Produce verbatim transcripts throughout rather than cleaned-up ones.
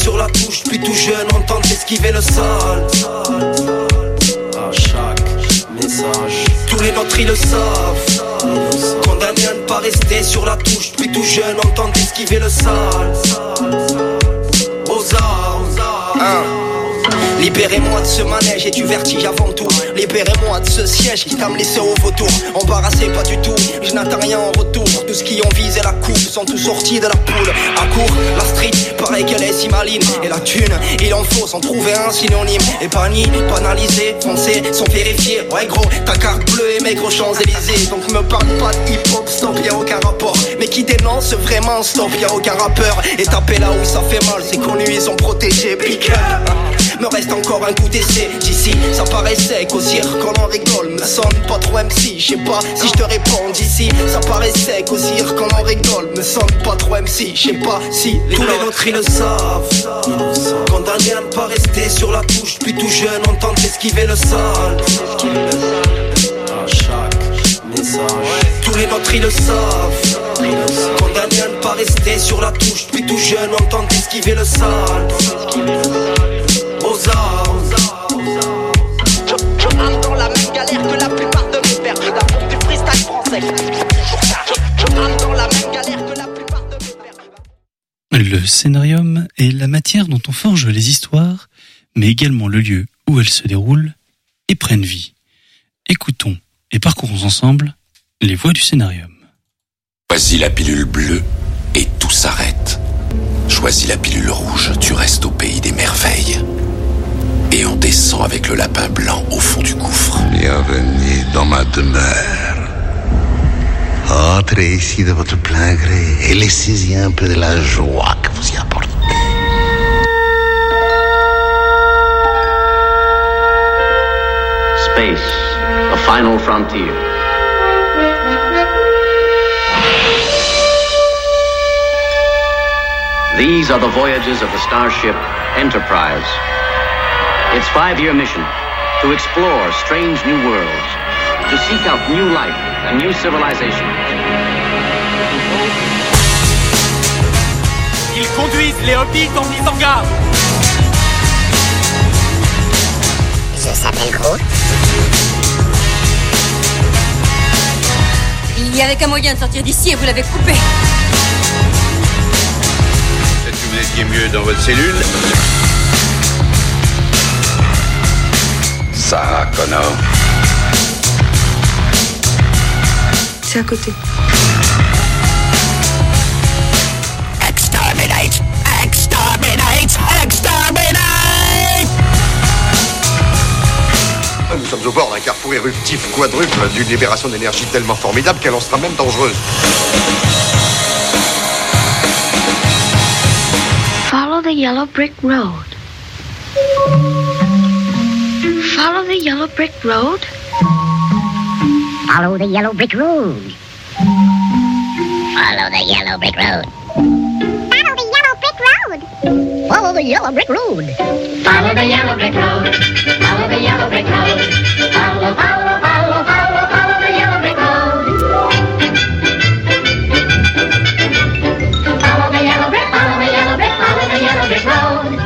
sur la touche. Puis tout jeune, on tente d'esquiver le sale. À chaque message, tous les nôtres ils le savent. Condamné à ne pas rester sur la touche. Puis tout jeune, on tente d'esquiver le sale. Aux armes. Libérez-moi de ce manège et du vertige avant tout. Libérez-moi de ce siège qui t'a me laissé au vautour. Embarrassé pas du tout, je n'attends rien en retour. Tous ceux qui ont visé la coupe sont tous sortis de la poule. À court, la street, pareil qu'elle est si maline. Et la thune, il en faut s'en trouver un synonyme. Épanoui, banalisé, foncé, sans vérifier. Ouais gros, ta carte bleue et mes gros Champs-Élysées. Donc me parle pas de hip-hop, stop, y'a aucun rapport. Mais qui dénonce vraiment, stop, y'a aucun rappeur. Et taper là où ça fait mal, c'est connu, ils sont protégés. Big up. Me reste encore un coup d'essai. D'ici, ça paraissait qu'au cirque quand on rigole me sonne pas trop M C. Je sais pas si je te réponds d'ici. Ça paraissait qu'au cirque quand on rigole me sonne pas trop M C. Je sais pas si les tous les nôtres ils le savent. Condamné à ne pas rester sur la touche. Puis tout jeune on tente d'esquiver le sale. À chaque message, tous les nôtres ils le savent. Condamné à ne pas rester sur la touche. Puis tout jeune on tente d'esquiver le sale. Aux armes. Je, je rame dans la même galère que la plupart de mes pères. La pompe du freestyle français. Je, je rame dans la même galère que la plupart de mes pères. Le scénarium est la matière dont on forge les histoires, mais également le lieu où elles se déroulent et prennent vie. Écoutons et parcourons ensemble les voix du scénarium. Choisis la pilule bleue et tout s'arrête. Choisis la pilule rouge, tu restes au pays des merveilles. Et on descend avec le lapin blanc au fond du gouffre. Bienvenue dans ma demeure. Entrez ici de votre plein gré et laissez-y un peu de la joie que vous y apportez. Space, the final frontier. These are the voyages of the starship Enterprise. Its five-year mission, to explore strange new worlds, to seek out new life and new civilizations. Ils conduisent les hobbits en mise en garde. Je s'appelle Groot. Il n'y avait qu'un moyen de sortir d'ici et vous l'avez coupé. Peut-être que vous étiez mieux dans votre cellule. Sarah Connor. C'est à côté. Exterminate! Exterminate! Exterminate! Nous sommes au bord d'un carrefour éruptif quadruple d'une libération d'énergie tellement formidable qu'elle en sera même dangereuse. Follow the yellow brick road. Follow the yellow brick road. Follow the yellow brick road. Follow the yellow brick road. Follow the yellow brick road. Follow the yellow brick road. Follow the yellow brick road. Follow, follow, follow, follow, follow the yellow brick road. Follow the yellow brick, follow the yellow brick, follow the yellow brick road.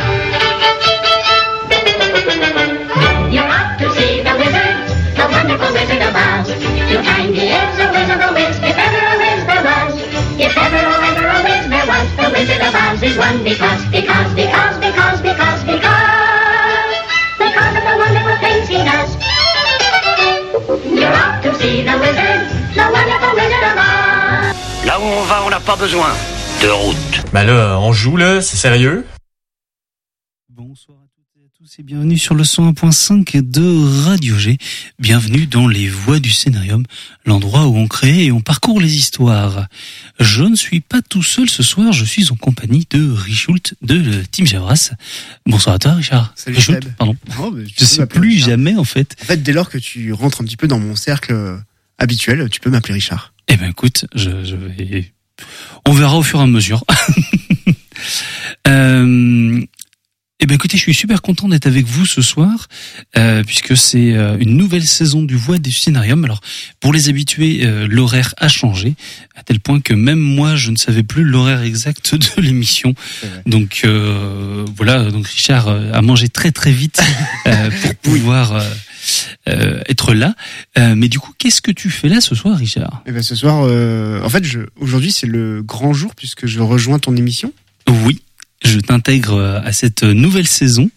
You're off to see the wizard, the wonderful Wizard of Oz. You'll find he is a wizard, a whiz, if ever a whiz there was. If ever, oh, ever a whiz there was, the Wizard of Oz is one because, because, because, because, because, because, because of the wonderful things he does. You're off to see the wizard, the wonderful Wizard of Oz. Là où on va, on n'a pas besoin de route. Ben là, on joue là, c'est sérieux? Bonsoir à toutes et à tous et bienvenue sur le cent un point cinq de Radio G. Bienvenue dans les voix du scénarium, l'endroit où on crée et on parcourt les histoires. Je ne suis pas tout seul ce soir, je suis en compagnie de Richoult de Team Javras. Bonsoir à toi Richard. Salut Richoult, Seb. pardon. Non, mais je sais plus Richard. jamais en fait. En fait, dès lors que tu rentres un petit peu dans mon cercle habituel, tu peux m'appeler Richard. Eh ben écoute, je, je vais... On verra au fur et à mesure. euh... Eh ben écoutez, je suis super content d'être avec vous ce soir, euh, puisque c'est euh, une nouvelle saison du Voix du Scénarium. Alors, pour les habitués, euh, l'horaire a changé, à tel point que même moi, je ne savais plus l'horaire exact de l'émission. Donc euh, voilà, donc Richard a mangé très très vite euh, pour pouvoir euh, euh, être là. Euh, mais du coup, qu'est-ce que tu fais là ce soir, Richard ? Eh ben ce soir, euh, en fait, je, aujourd'hui c'est le grand jour puisque je rejoins ton émission. Oui. Je t'intègre à cette nouvelle saison.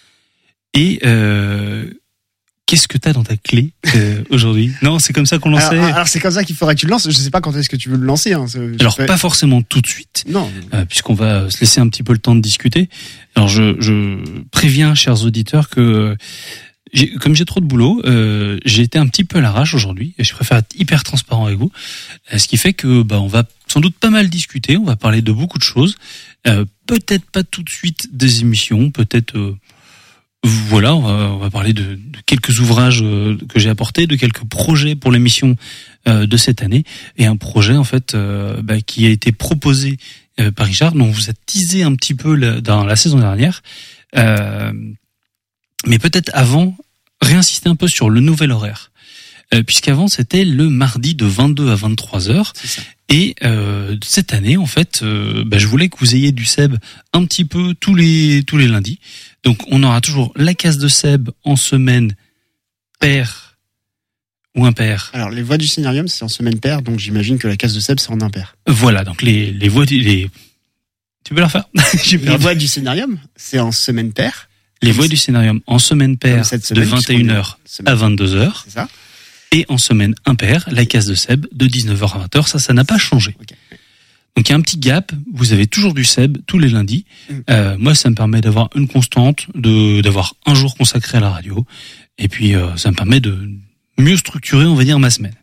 Et euh, qu'est-ce que t'as dans ta clé euh, aujourd'hui ? Non, c'est comme ça qu'on lançait. Alors, alors c'est comme ça qu'il faudrait que tu le lances. Je sais pas quand est-ce que tu veux le lancer. Hein. Alors peux... pas forcément tout de suite. Non. Euh, puisqu'on va se laisser un petit peu le temps de discuter. Alors je, je préviens, chers auditeurs, que j'ai, comme j'ai trop de boulot, euh, j'ai été un petit peu à l'arrache aujourd'hui. Et je préfère être hyper transparent avec vous. Euh, ce qui fait que bah on va sans doute pas mal discuter. On va parler de beaucoup de choses. Euh, peut-être pas tout de suite des émissions, peut-être euh, voilà, on va, on va parler de, de quelques ouvrages euh, que j'ai apportés, de quelques projets pour l'émission euh, de cette année, et un projet en fait euh, bah, qui a été proposé euh, par Richard, dont on vous a teasé un petit peu la, dans la saison dernière, euh, mais peut-être avant réinsister un peu sur le nouvel horaire. Euh, puisqu'avant c'était le mardi de vingt-deux à vingt-trois heures. Et euh, cette année, en fait, euh, bah, je voulais que vous ayez du Seb un petit peu tous les tous les lundis. Donc, on aura toujours la case de Seb en semaine paire ou impair. Alors, les voix du scénarium, c'est en semaine paire, donc j'imagine que la case de Seb, c'est en impair. Voilà, donc les les voix du les. Tu peux la refaire ? Les voix du scénarium, c'est en semaine paire. Les voix du scénarium en semaine paire de vingt et une heures à vingt-deux heures. C'est ça. Et en semaine impair, la case de Seb de dix-neuf heures à vingt heures, ça, ça n'a pas changé. Okay. Donc il y a un petit gap, vous avez toujours du Seb tous les lundis. Mmh. Euh, moi, ça me permet d'avoir une constante, de d'avoir un jour consacré à la radio, et puis euh, ça me permet de mieux structurer, on va dire, ma semaine.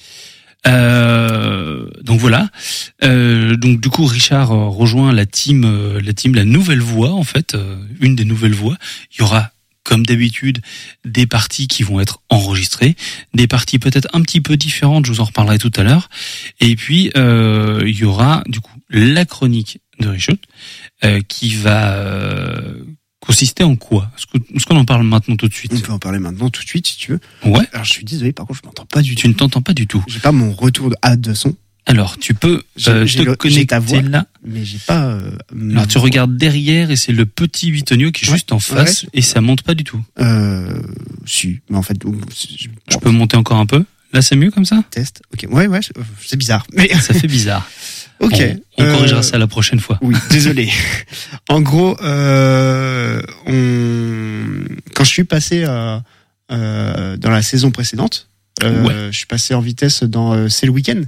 Euh, donc voilà. Euh, donc du coup, Richard rejoint la team, euh, la team, la nouvelle voix en fait, euh, une des nouvelles voix. Il y aura, comme d'habitude, des parties qui vont être enregistrées, des parties peut-être un petit peu différentes, je vous en reparlerai tout à l'heure. Et puis, euh, il y aura du coup la chronique de Richard, euh, qui va euh, consister en quoi ? Est-ce, que, est-ce qu'on en parle maintenant tout de suite ? On peut en parler maintenant tout de suite si tu veux. Ouais. Alors je suis désolé, par contre je m'entends pas du tout. Tu ne t'entends pas du tout. J'ai pas mon retour de, ah, de son. Alors, tu peux euh, j'ai, te j'ai connecter ta voix, là. Mais j'ai pas. Euh, Alors, tu regardes derrière et c'est le petit bitonio qui est ouais, juste en face ouais. et ça monte pas du tout. Euh, si, mais en fait, je, je peux monter encore un peu. Là, c'est mieux comme ça. Test. Ok. Ouais, ouais. C'est bizarre. Mais ça fait bizarre. Ok. On, on euh, corrigera euh, ça la prochaine fois. Oui. Désolé. En gros, euh, on... quand je suis passé euh, euh, dans la saison précédente, euh, ouais. je suis passé en vitesse dans euh, C'est le week-end.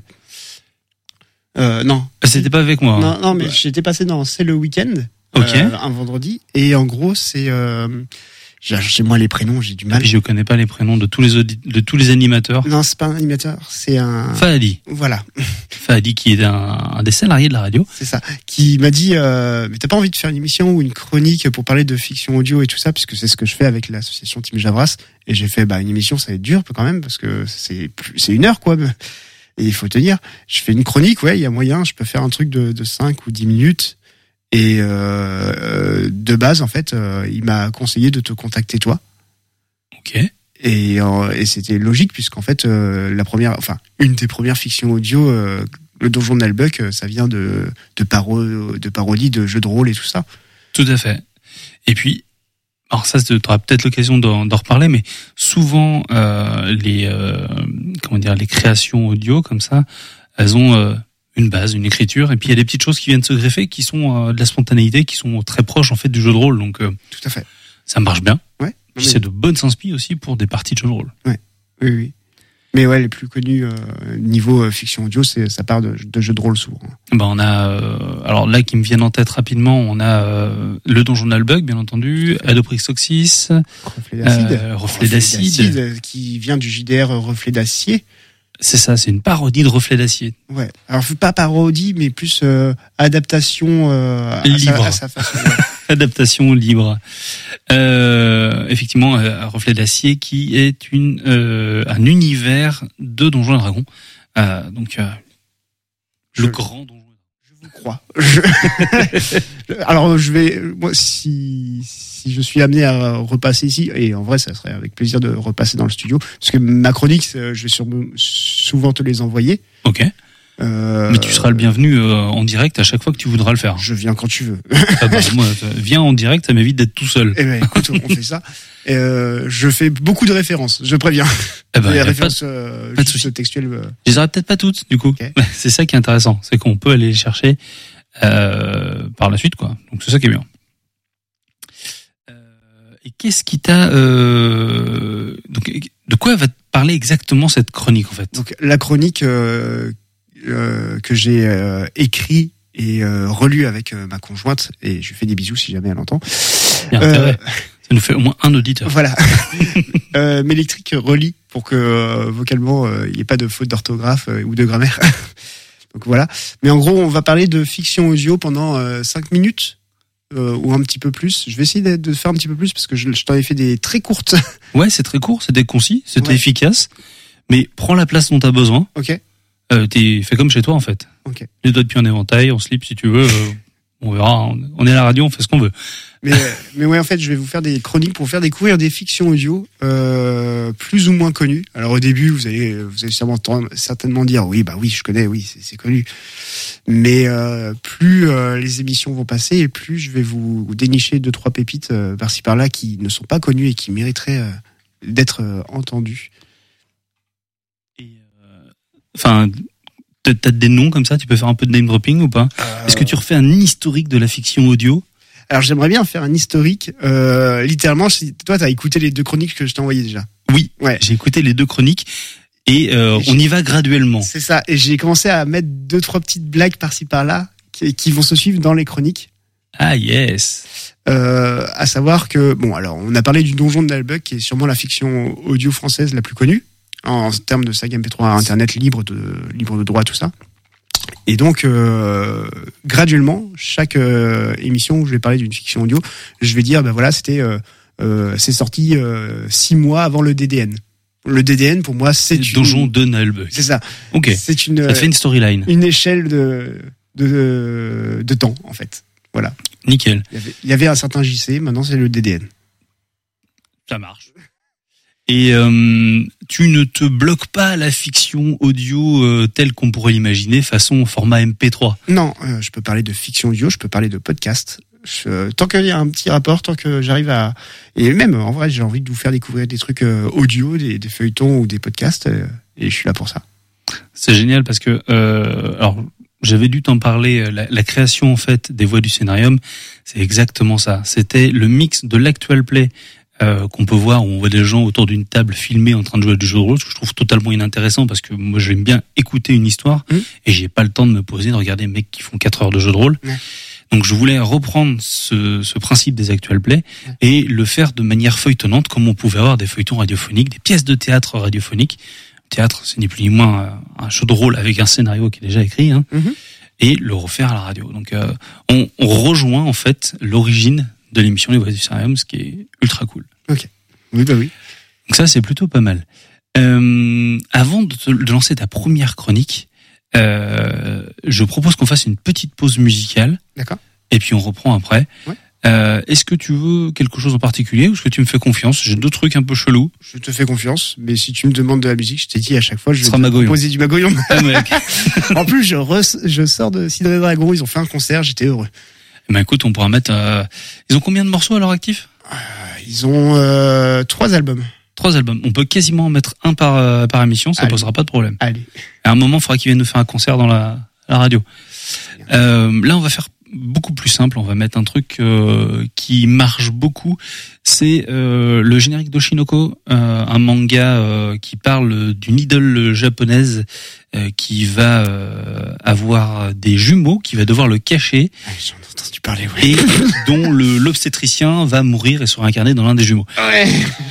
Euh, non. C'était pas avec moi. Non, hein. non, mais ouais. j'étais passé dans C'est le week-end. Ok. Euh, un vendredi. Et en gros, c'est, euh, j'ai, chez moi les prénoms, j'ai du mal. Et puis je connais pas les prénoms de tous les audi- de tous les animateurs. Non, c'est pas un animateur, c'est un. Fahadi. Voilà. Fahadi qui est un, un des salariés de la radio. C'est ça. Qui m'a dit, euh, mais t'as pas envie de faire une émission ou une chronique pour parler de fiction audio et tout ça, puisque c'est ce que je fais avec l'association Team Javras. Et j'ai fait, bah, une émission, ça va être dur quand même, parce que c'est plus, c'est une heure, quoi. Et il faut tenir. Je fais une chronique, ouais, il y a moyen, je peux faire un truc de, de cinq ou dix minutes. Et euh, de base, en fait, euh, il m'a conseillé de te contacter toi. Ok. Et, euh, et c'était logique, puisqu'en fait, euh, la première, enfin, une des premières fictions audio, euh, le Donjon de Nalbuck, ça vient de, de, paro- de parodies de jeux de rôle et tout ça. Tout à fait. Et puis, alors ça, tu auras peut-être l'occasion d'en, d'en reparler, mais souvent euh, les euh, comment dire les créations audio comme ça, elles ont euh, une base, une écriture, et puis il y a des petites choses qui viennent se greffer, qui sont euh, de la spontanéité, qui sont très proches en fait du jeu de rôle. Donc euh, tout à fait. Ça marche bien. Ouais. Puis mais... c'est de bonnes inspi aussi pour des parties de jeu de rôle. Ouais. Oui, oui. Mais ouais, les plus connus euh, niveau euh, fiction audio, c'est ça part de, de jeux de rôle souvent. Ben on a euh, alors là qui me viennent en tête rapidement, on a euh, le Donjon de Nalbuck, bien entendu, Adoprix Oxys, Reflet d'acide, euh, Reflet d'acide, d'acide, qui vient du J D R Reflet d'acier. C'est ça, c'est une parodie de Reflet d'acier. Ouais. Alors pas parodie, mais plus euh, adaptation euh, libre. À sa, à sa façon. Ouais. Adaptation libre. Euh, effectivement, euh, Reflet d'acier qui est une euh, un univers de Donjons et Dragons. Euh, donc euh, je, le grand Donjon. Je vous crois. Je... Alors je vais, moi si si je suis amené à repasser ici, et en vrai ça serait avec plaisir de repasser dans le studio, parce que ma chronique, je vais sur, souvent te les envoyer. Ok. Euh, Mais tu seras le bienvenu euh, en direct à chaque fois que tu voudras le faire. Je viens quand tu veux. Ah bah, moi, viens en direct, ça m'évite d'être tout seul. Eh ben écoute, on fait ça. Et euh, je fais beaucoup de références, je préviens. Eh ben, des y a références pas de, euh, pas de juste textuelles. Euh... Je les aurai peut-être pas toutes, du coup. Okay. C'est ça qui est intéressant, c'est qu'on peut aller les chercher euh, par la suite, quoi. Donc c'est ça qui est bien. Euh, et qu'est-ce qui t'a euh, donc de quoi va te parler exactement cette chronique en fait? Donc la chronique. Euh... Euh, que j'ai euh, écrit et euh, relu avec euh, ma conjointe, et je lui fais des bisous si jamais elle entend. Euh, ça nous fait au moins un auditeur. Voilà. euh, Mélectric relit pour que euh, vocalement il euh, n'y ait pas de faute d'orthographe euh, ou de grammaire. Donc voilà. Mais en gros, on va parler de fiction audio pendant euh, cinq minutes euh, ou un petit peu plus. Je vais essayer de, de faire un petit peu plus parce que je, je t'en ai fait des très courtes. Ouais, c'est très court, c'était concis, c'était ouais. efficace. Mais prends la place dont tu as besoin. Ok. Euh, t'es fait comme chez toi en fait. Okay. Les doigts depuis un éventail, on slip si tu veux, euh, on verra. On est à la radio, on fait ce qu'on veut. Mais mais ouais, en fait, je vais vous faire des chroniques pour vous faire découvrir des fictions audio euh, plus ou moins connues. Alors au début, vous allez vous allez sûrement certainement dire oui, bah oui, je connais, oui, c'est, c'est connu. Mais euh, plus euh, les émissions vont passer, et plus je vais vous, vous dénicher deux trois pépites euh, par-ci par-là qui ne sont pas connues et qui mériteraient euh, d'être euh, entendues. Enfin, t'as des noms comme ça, tu peux faire un peu de name dropping ou pas? euh... Est-ce que tu refais un historique de la fiction audio? Alors j'aimerais bien faire un historique. Euh, littéralement, toi, t'as écouté les deux chroniques que je t'ai envoyées déjà. Oui, ouais. J'ai écouté les deux chroniques et, euh, et on y va graduellement. C'est ça. Et j'ai commencé à mettre deux trois petites blagues par-ci par-là qui, qui vont se suivre dans les chroniques. Ah yes. Euh, à savoir que bon, alors on a parlé du Donjon de Nalbuck, qui est sûrement la fiction audio française la plus connue en termes de saga M P trois à internet libre de libre de droit, tout ça. Et donc euh, graduellement, chaque euh, émission où je vais parler d'une fiction audio, je vais dire ben voilà, c'était euh, euh, c'est sorti euh, six mois avant le D D N. Le D D N pour moi c'est le une... Donjon de Nalbuck. C'est ça. OK. C'est une ça te fait une storyline. Une échelle de de de temps en fait. Voilà. Nickel. Il y avait, il y avait un certain J C, maintenant c'est le D D N. Ça marche. Et euh, tu ne te bloques pas à la fiction audio euh, telle qu'on pourrait l'imaginer, façon format M P trois. Non, euh, je peux parler de fiction audio, je peux parler de podcast. Je, tant qu'il y a un petit rapport, tant que j'arrive à... Et même, en vrai, j'ai envie de vous faire découvrir des trucs euh, audio, des, des feuilletons ou des podcasts, euh, et je suis là pour ça. C'est génial parce que... Euh, alors, j'avais dû t'en parler, la, la création en fait des voix du scénarium, c'est exactement ça. C'était le mix de l'actual play Euh, qu'on peut voir où on voit des gens autour d'une table filmés en train de jouer à du jeu de rôle, ce que je trouve totalement inintéressant parce que moi j'aime bien écouter une histoire mmh. et j'ai pas le temps de me poser de regarder des mecs qui font quatre heures de jeu de rôle. Mmh. Donc je voulais reprendre ce, ce principe des actual play mmh. et le faire de manière feuilletonnante comme on pouvait avoir des feuilletons radiophoniques, des pièces de théâtre radiophoniques. Le théâtre, c'est ni plus ni moins un jeu de rôle avec un scénario qui est déjà écrit, hein, mmh. et le refaire à la radio. Donc euh, on, on rejoint en fait l'origine de l'émission Les Voix du Scénarium, ce qui est ultra cool. Ok. Oui, bah oui. Donc ça, c'est plutôt pas mal. Euh, avant de, te, de lancer ta première chronique, euh, je propose qu'on fasse une petite pause musicale. D'accord. Et puis on reprend après. Ouais. Euh, est-ce que tu veux quelque chose en particulier ou est-ce que tu me fais confiance? J'ai deux trucs un peu chelous. Je te fais confiance, mais si tu me demandes de la musique, je t'ai dit à chaque fois, je vais te proposer du Magoyon. Ah, mec. En plus, je, re- je sors de Cidre et Dragon, ils ont fait un concert, j'étais heureux. Ben écoute, on pourra mettre... Euh... Ils ont combien de morceaux à leur actif? euh, Ils ont euh, trois albums. Trois albums. On peut quasiment en mettre un par, euh, par émission, ça Allez. posera pas de problème. Allez. À un moment, il faudra qu'ils viennent nous faire un concert dans la, la radio. Euh, là, on va faire beaucoup plus simple. On va mettre un truc euh, qui marche beaucoup. C'est euh, le générique d'Oshinoko, euh, un manga euh, qui parle d'une idole japonaise euh, qui va euh, avoir des jumeaux, qui va devoir le cacher. Ah, j'en ai entendu parler, ouais. Et dont le, l'obstétricien va mourir et se réincarner dans l'un des jumeaux. Ouais.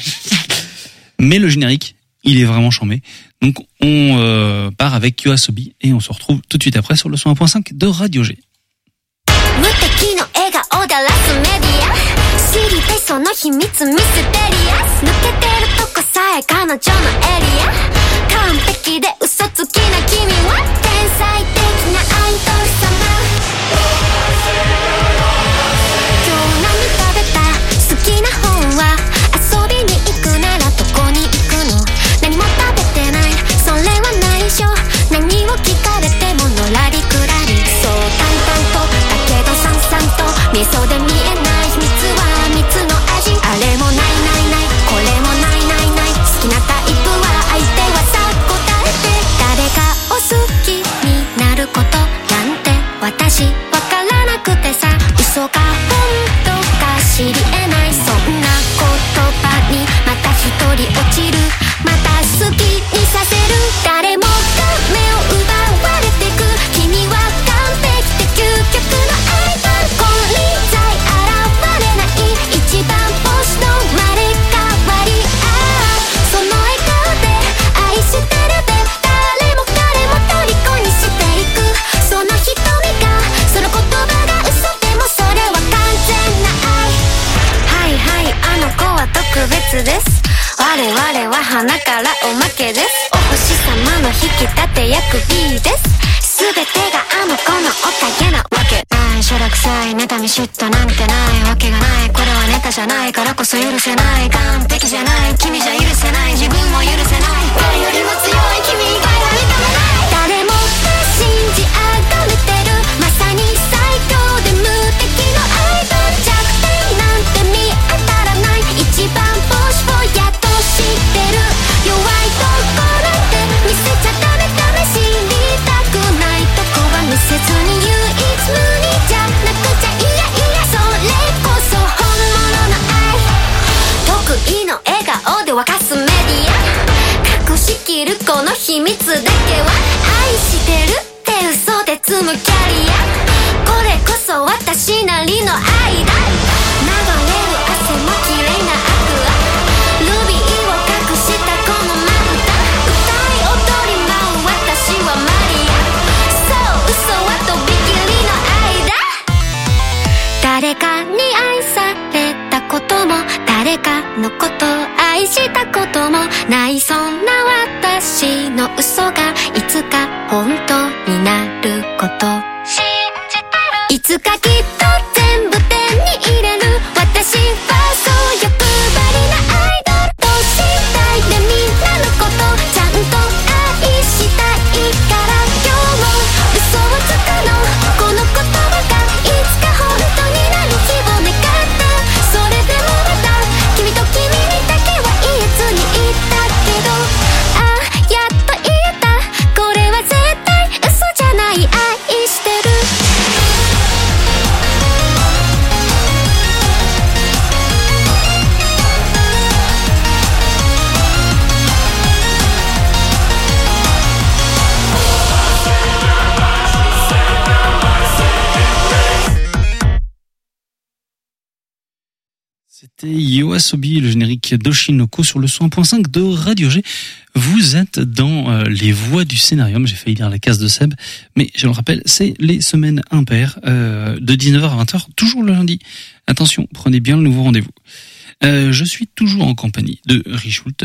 Mais le générique, il est vraiment charmé. Donc on euh, part avec Yoasobi et on se retrouve tout de suite après sur le cent un point cinq de Radio G. 無敵の笑顔でラスメディア知りたいその秘密ミステリアス抜けてるとこさえ彼女のエリア完璧で嘘つきな君は天才的なアイドル様私わからなくてさ、嘘か本当か知り得ない、そんな言葉にまた一人落ちる、また好きにさせる、誰もが目を奪われてく、君は完璧で究極のアイドル、金輪際現れない一番星の生まれ変わり、ああその笑顔で愛してるべ、誰も彼も虜にしていく、その瞳がその言葉が嘘でもそれは完全な愛、はいはいあの子は特別です、我々は花からおまけです、お星様の引き立て役 B です、全てがあの子のおかげなわけない、しょらくさい妬み嫉妬なんてないわけがない、これはネタじゃないからこそ許せない、完璧じゃない君じゃ許せない、自分も許せない、誰よりも強い君以外は認めない、誰もが信じ崇めてる、まさに最強で無敵のアイドル、弱点なんて見当たらない、一番星をやっと知ってる、弱いとこなんて見せちゃダメダメ、知りたくないとこは見せずに唯一無二じゃなくちゃ、いやいやそれこそ本物の愛、得意の笑顔で沸かすメディア、隠しきるこの秘密だけは、愛してるって嘘で積むキャリア、これこそ私なりの愛だ、流れる汗も綺麗なアクア、ルビーを隠したこのまぶた、歌い踊り舞う私はマリア、そう嘘はとびきりの愛だ、誰かに愛されたことも誰かのことを愛したこともない、そんな私の嘘がいつか本当になること信じてる、いつかきっと全部手に入れる、私はそう欲張りなアイドル、等身大でみんなのことちゃんと愛したいから、今日も嘘をつくの、この言葉がいつか本当になる日を願った、それでもまた君と君にだけは言えずにいたけど、ああやっと言えた、これは絶対嘘じゃない、愛してる、 C'était YOASOBI, le générique d'Oshinoko sur le cent un point cinq de Radio G. Vous êtes dans euh, les voix du scénarium. J'ai failli lire la case de Seb, mais je le rappelle, c'est les semaines impaires euh, de dix-neuf heures à vingt heures, toujours le lundi. Attention, prenez bien le nouveau rendez-vous. Euh, je suis toujours en compagnie de Richoult.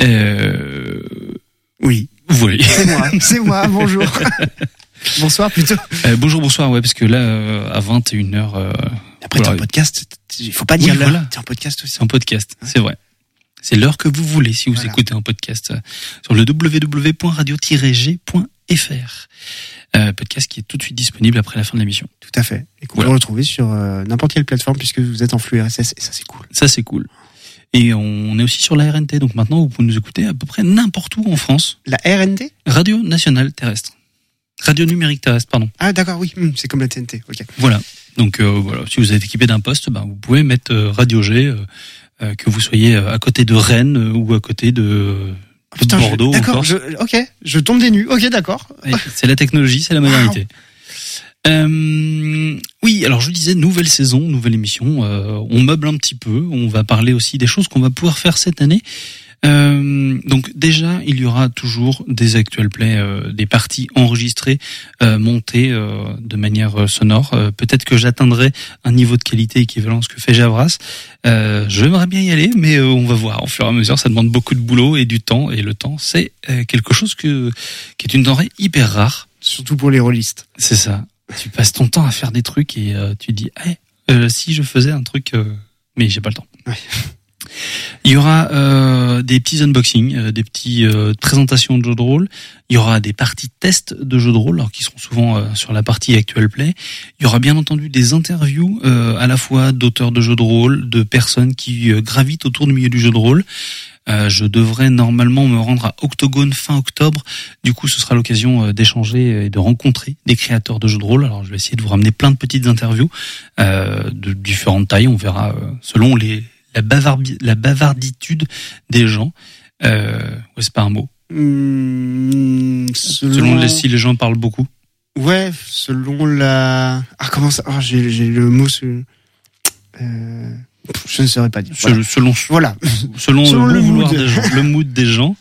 Euh... Oui. Voilà. C'est moi, c'est moi, bonjour. Bonsoir plutôt. Euh, bonjour, bonsoir, ouais, parce que là, euh, à vingt et une heures... Euh, Après, voilà. T'es en podcast, il faut pas dire oui, l'heure. Voilà. T'es en podcast aussi. C'est en podcast, ouais. C'est vrai. C'est l'heure que vous voulez si vous voilà. écoutez un podcast sur le w w w point radio tiret g point f r. Euh, podcast qui est tout de suite disponible après la fin de l'émission. Tout à fait. Et qu'on voilà. peut retrouver sur euh, n'importe quelle plateforme puisque vous êtes en flux R S S et ça c'est cool. Ça c'est cool. Et on est aussi sur la R N T, donc maintenant vous pouvez nous écouter à peu près n'importe où en France. La R N T ? Radio Nationale Terrestre. Radio Numérique Terrestre, pardon. Ah d'accord, oui, c'est comme la T N T, ok. Voilà. Donc euh, voilà, si vous êtes équipé d'un poste, ben, vous pouvez mettre euh, Radio G, euh, euh, que vous soyez à côté de Rennes euh, ou à côté de, oh, putain, de Bordeaux. Je, d'accord, je, ok, je tombe des nues, ok, d'accord. Et c'est la technologie, c'est la modernité. Wow. Euh, oui, alors je disais, nouvelle saison, nouvelle émission, euh, on meuble un petit peu, on va parler aussi des choses qu'on va pouvoir faire cette année. Euh, donc déjà, il y aura toujours des actual plays, euh, des parties enregistrées, euh, montées euh, de manière euh, sonore. Euh, peut-être que j'atteindrai un niveau de qualité équivalent à ce que fait Javras. Euh, J'aimerais bien y aller, mais euh, on va voir. Au fur et à mesure, ça demande beaucoup de boulot et du temps. Et le temps, c'est euh, quelque chose que qui est une denrée hyper rare. Surtout pour les rôlistes. C'est ça. Tu passes ton temps à faire des trucs et euh, tu te dis, hey, euh, si je faisais un truc, euh... mais j'ai pas le temps. Ouais. Il y aura euh, des petits unboxings, euh, des petites euh, présentations de jeux de rôle. Il y aura des parties tests de jeux de rôle, alors qui seront souvent euh, sur la partie actual play. Il y aura bien entendu des interviews euh, à la fois d'auteurs de jeux de rôle, de personnes qui euh, gravitent autour du milieu du jeu de rôle. Euh, je devrais normalement me rendre à Octogone fin octobre. Du coup, ce sera l'occasion euh, d'échanger et de rencontrer des créateurs de jeux de rôle. Alors, je vais essayer de vous ramener plein de petites interviews euh, de différentes tailles. On verra euh, selon les la, bavardi, la bavarditude des gens. Euh, ouais, c'est pas un mot. Mmh, selon... selon les, si les gens parlent beaucoup. Ouais, selon la... Ah, comment ça... Ah, j'ai, j'ai le mot... Sur... Euh... Je ne saurais pas dire. Voilà. Selon, voilà. selon, selon le, le vouloir mood. des gens, le mood des gens.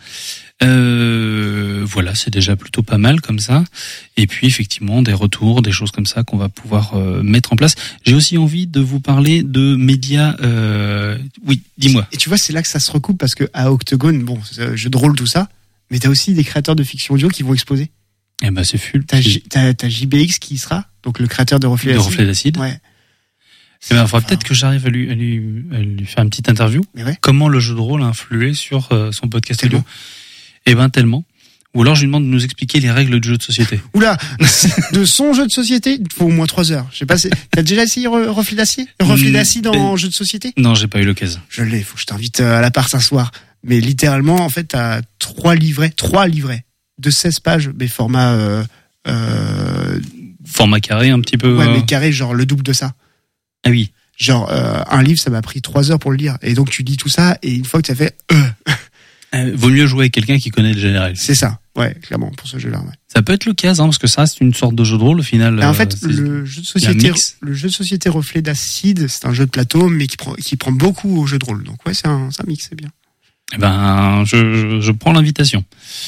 Euh, voilà, c'est déjà plutôt pas mal comme ça. Et puis effectivement, des retours, des choses comme ça qu'on va pouvoir euh, mettre en place. J'ai aussi envie de vous parler de médias. Euh... Oui, dis-moi. Et tu vois, c'est là que ça se recoupe parce que à Octogone, bon, c'est jeu de rôle tout ça, mais t'as aussi des créateurs de fiction audio qui vont exposer. Eh ben c'est ful. T'as, J, t'as, t'as J B X qui y sera, donc le créateur de Reflet d'acide. De Reflet d'acide. Ouais. Eh ben, il faudra peut-être que j'arrive à lui, à lui, à lui faire une petite interview. Mais ouais. Comment le jeu de rôle a influé sur euh, son podcast audio. Eh ben tellement. Ou alors je lui demande de nous expliquer les règles du jeu de société. Oula, de son jeu de société, il faut au moins trois heures. Je sais pas, c'est... t'as déjà essayé Reflet d'acide Reflet d'acide en jeu de société? Non, j'ai pas eu l'occasion. Je l'ai, faut que je t'invite à l'appart un soir. Mais littéralement, en fait, t'as trois livrets, trois livrets de seize pages, mais format... Euh, euh... Format carré un petit peu. Ouais, mais carré, genre le double de ça. Ah oui. Genre, euh, un livre, ça m'a pris trois heures pour le lire. Et donc, tu lis tout ça, et une fois que tu as fait... Euh... Euh, vaut mieux jouer avec quelqu'un qui connaît le général. C'est ça, ouais, clairement, pour ce jeu-là. Ouais. Ça peut être le cas, hein, parce que ça, c'est une sorte de jeu de rôle, au final. En fait, euh, le jeu de société, le jeu de société Reflet d'acide, c'est un jeu de plateau, mais qui prend, qui prend beaucoup au jeu de rôle. Donc, ouais, c'est un, c'est un mix, c'est bien. Eh ben, je, je, je prends l'invitation.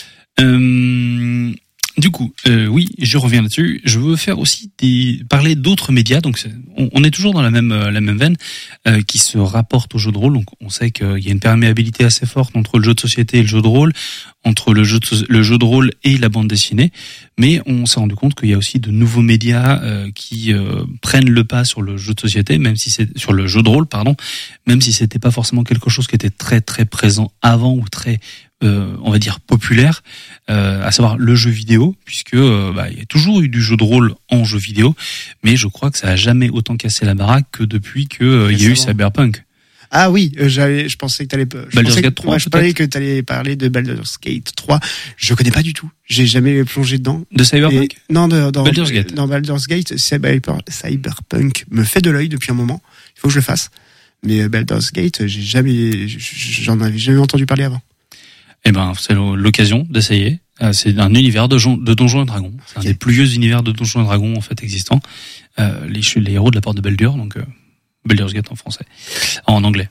Euh... Du coup, euh, oui, je reviens là-dessus. Je veux faire aussi des, parler d'autres médias. Donc, c'est, on, on est toujours dans la même la même veine euh, qui se rapporte au jeu de rôle. Donc, on sait qu'il y a une perméabilité assez forte entre le jeu de société et le jeu de rôle, entre le jeu de, le jeu de rôle et la bande dessinée. Mais on s'est rendu compte qu'il y a aussi de nouveaux médias euh, qui euh, prennent le pas sur le jeu de société, même si c'est sur le jeu de rôle, pardon, même si c'était pas forcément quelque chose qui était très très présent avant ou très Euh, on va dire populaire, euh, à savoir le jeu vidéo, puisque euh, bah, il y a toujours eu du jeu de rôle en jeu vidéo, mais je crois que ça a jamais autant cassé la baraque que depuis que euh, il y a eu Cyberpunk. Ah oui, euh, j'avais, je pensais que t'allais. Je Baldur's pensais Gate que, trois. Ouais, je parlais que t'allais parler de Baldur's Gate trois. Je connais pas du tout. J'ai jamais plongé dedans. De Cyberpunk. Et, non, de, dans Baldur's Gate. Dans Baldur's Gate, Cyberpunk me fait de l'œil depuis un moment. Il faut que je le fasse. Mais Baldur's Gate, j'ai jamais, j'en avais jamais entendu parler avant. Eh ben, c'est l'occasion d'essayer. C'est un univers de, de Donjons et Dragons. C'est okay. Un des plus vieux univers de Donjons et Dragons en fait existants. Euh, les, les héros de la Porte de Baldur, donc euh, Baldur's Gate en français, en anglais.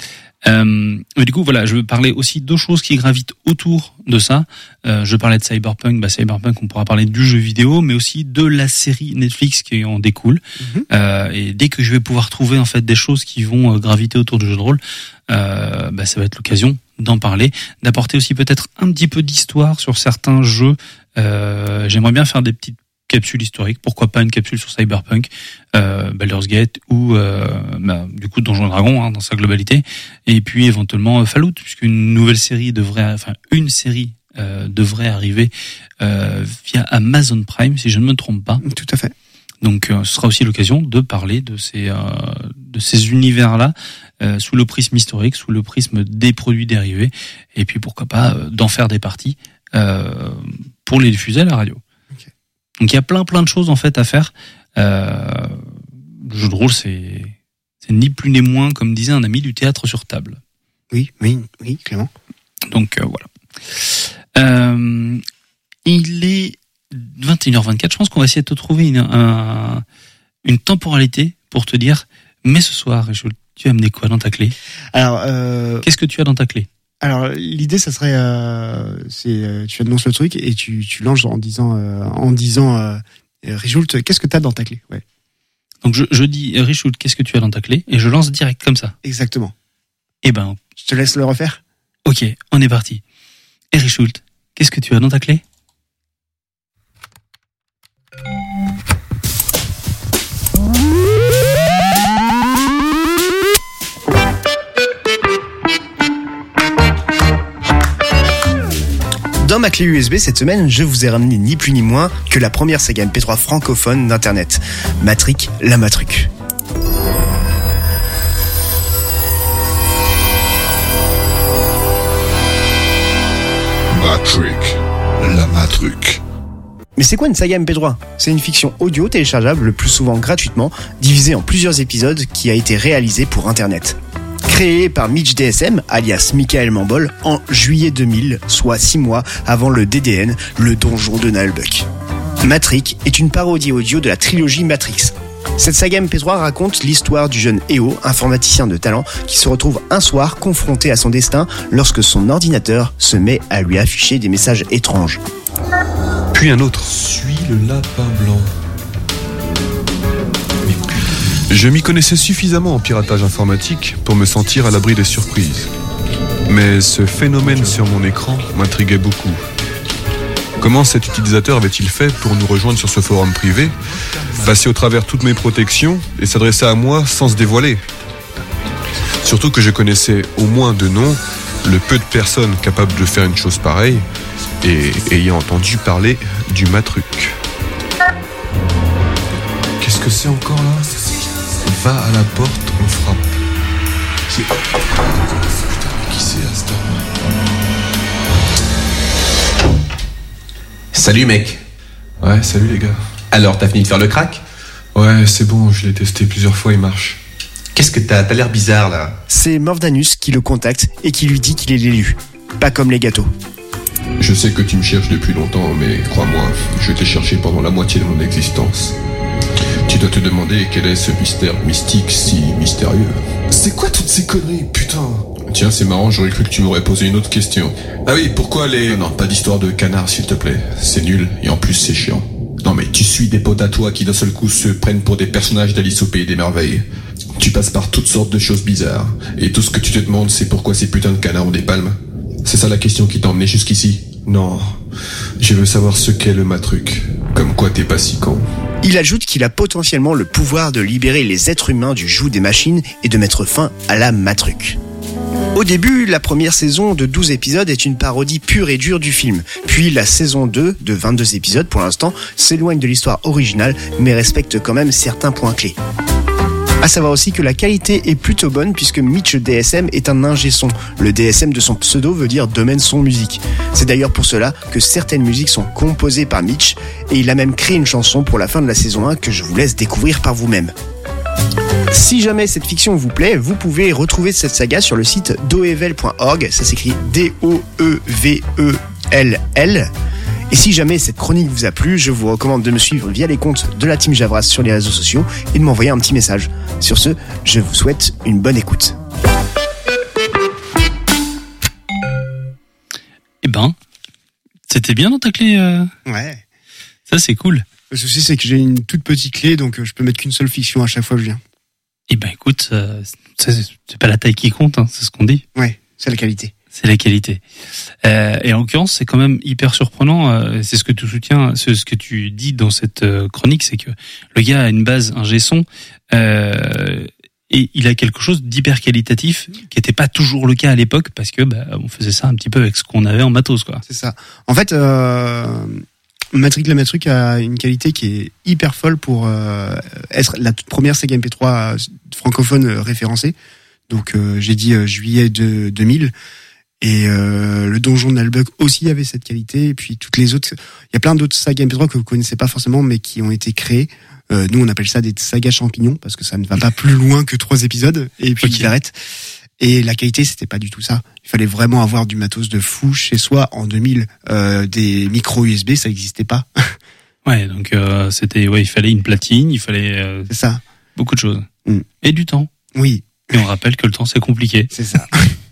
Euh, mais du coup, voilà, je veux parler aussi d'autres choses qui gravitent autour de ça. Euh, je parlais de Cyberpunk. Bah, Cyberpunk, on pourra parler du jeu vidéo, mais aussi de la série Netflix qui en découle. Mm-hmm. Euh, et dès que je vais pouvoir trouver en fait des choses qui vont euh, graviter autour du jeu de rôle, euh, bah, ça va être l'occasion d'en parler, d'apporter aussi peut-être un petit peu d'histoire sur certains jeux. Euh, j'aimerais bien faire des petites capsule historique, pourquoi pas une capsule sur Cyberpunk, euh, Baldur's Gate ou euh, bah, du coup Donjons et Dragons hein, dans sa globalité, et puis éventuellement euh, Fallout, puisqu'une nouvelle série devrait, enfin une série euh, devrait arriver euh, via Amazon Prime, si je ne me trompe pas. Tout à fait. Donc euh, ce sera aussi l'occasion de parler de ces euh, de ces univers-là euh, sous le prisme historique, sous le prisme des produits dérivés, et puis pourquoi pas euh, d'en faire des parties euh, pour les diffuser à la radio. Donc il y a plein plein de choses en fait à faire. Euh, le jeu de rôle c'est c'est ni plus ni moins, comme disait un ami, du théâtre sur table. Oui, oui, oui, clairement. Donc euh, voilà. Euh, il est vingt et une heures vingt-quatre. Je pense qu'on va essayer de te trouver une un, une temporalité pour te dire. Mais ce soir, je, tu as amené quoi dans ta clé ? Alors, euh... qu'est-ce que tu as dans ta clé ? Alors l'idée, ça serait, euh, c'est, euh, tu annonces le truc et tu, tu lances en disant, euh, en disant, euh, Rijoult, qu'est-ce que t'as dans ta clé ? Ouais. Donc je, je dis Rijoult, qu'est-ce que tu as dans ta clé ? Et je lance direct comme ça. Exactement. Eh ben, je te laisse le refaire. Ok, on est parti. Et Rijoult, qu'est-ce que tu as dans ta clé ? Dans ma clé U S B cette semaine, je vous ai ramené ni plus ni moins que la première saga M P trois francophone d'Internet, Matric la Matruc. Matric, la Matruc. Mais c'est quoi une saga M P trois ? C'est une fiction audio téléchargeable le plus souvent gratuitement, divisée en plusieurs épisodes qui a été réalisée pour Internet. Créée par Mitch D S M, alias Michael Mambol, en juillet deux mille, soit six mois avant le D D N, le donjon de Nullbuck. Matric est une parodie audio de la trilogie Matrix. Cette saga M P trois raconte l'histoire du jeune E O, informaticien de talent, qui se retrouve un soir confronté à son destin lorsque son ordinateur se met à lui afficher des messages étranges. Puis un autre. Suis le lapin blanc. Mais puis... Je m'y connaissais suffisamment en piratage informatique pour me sentir à l'abri des surprises. Mais ce phénomène sur mon écran m'intriguait beaucoup. Comment cet utilisateur avait-il fait pour nous rejoindre sur ce forum privé, passer au travers toutes mes protections et s'adresser à moi sans se dévoiler ? Surtout que je connaissais au moins de nom le peu de personnes capables de faire une chose pareille et ayant entendu parler du Matruc. Qu'est-ce que c'est encore là ? Va à la porte, on frappe. C'est... Putain, qui c'est à cette heure ? Salut mec. Ouais, salut les gars. Alors, t'as fini de faire le crack ? Ouais, c'est bon, je l'ai testé plusieurs fois, il marche. Qu'est-ce que t'as ? T'as l'air bizarre là. C'est Mordanus qui le contacte et qui lui dit qu'il est l'élu. Pas comme les gâteaux. Je sais que tu me cherches depuis longtemps, mais crois-moi, je t'ai cherché pendant la moitié de mon existence. Tu dois te demander quel est ce mystère mystique si mystérieux. C'est quoi toutes ces conneries, putain ? Tiens, c'est marrant, j'aurais cru que tu m'aurais posé une autre question. Ah oui, pourquoi les... Non, pas d'histoire de canard, s'il te plaît. C'est nul, et en plus c'est chiant. Non mais tu suis des potes à toi qui d'un seul coup se prennent pour des personnages d'Alice au Pays des Merveilles. Tu passes par toutes sortes de choses bizarres, et tout ce que tu te demandes c'est pourquoi ces putains de canards ont des palmes. C'est ça la question qui t'a emmené jusqu'ici ? Non, je veux savoir ce qu'est le Matruc. Comme quoi t'es pas si con. Il ajoute qu'il a potentiellement le pouvoir de libérer les êtres humains du joug des machines et de mettre fin à la Matruc. Au début, la première saison de douze épisodes est une parodie pure et dure du film. Puis la saison deux, de vingt-deux épisodes pour l'instant, s'éloigne de l'histoire originale mais respecte quand même certains points clés. À savoir aussi que la qualité est plutôt bonne puisque Mitch D S M est un ingé son. Le D S M de son pseudo veut dire domaine son musique. C'est d'ailleurs pour cela que certaines musiques sont composées par Mitch et il a même créé une chanson pour la fin de la saison un que je vous laisse découvrir par vous-même. Si jamais cette fiction vous plaît, vous pouvez retrouver cette saga sur le site doevel point org, ça s'écrit D O E V E L L. Et si jamais cette chronique vous a plu, je vous recommande de me suivre via les comptes de la Team Javras sur les réseaux sociaux et de m'envoyer un petit message. Sur ce, je vous souhaite une bonne écoute. Eh ben, c'était bien dans ta clé. Euh... Ouais. Ça, c'est cool. Le souci, c'est que j'ai une toute petite clé, donc je peux mettre qu'une seule fiction à chaque fois que je viens. Eh ben, écoute, euh, c'est, c'est pas la taille qui compte, hein, c'est ce qu'on dit. Ouais, c'est la qualité. C'est la qualité. Euh, et en l'occurrence, c'est quand même hyper surprenant. Euh, c'est ce que tu soutiens, ce, ce que tu dis dans cette euh, chronique, c'est que le gars a une base, un G-son, euh, et il a quelque chose d'hyper qualitatif qui n'était pas toujours le cas à l'époque parce que bah, on faisait ça un petit peu avec ce qu'on avait en matos, quoi. C'est ça. En fait, euh, Matric la Matruc a une qualité qui est hyper folle pour euh, être la toute première saga M P trois francophone référencée. Donc euh, j'ai dit euh, juillet de deux mille. Et euh, le donjon de Nullbuck aussi avait cette qualité. Et puis toutes les autres, il y a plein d'autres sagas M P trois que vous connaissez pas forcément, mais qui ont été créées. Euh, nous, on appelle ça des sagas champignons parce que ça ne va pas plus loin que trois épisodes et puis okay. Il arrête. Et la qualité, c'était pas du tout ça. Il fallait vraiment avoir du matos de fou chez soi. En deux mille, euh, des micros U S B, ça n'existait pas. Ouais, donc euh, c'était, ouais, il fallait une platine, il fallait. Euh, c'est ça. Beaucoup de choses. Mm. Et du temps. Oui. Et on rappelle que le temps, c'est compliqué. C'est ça.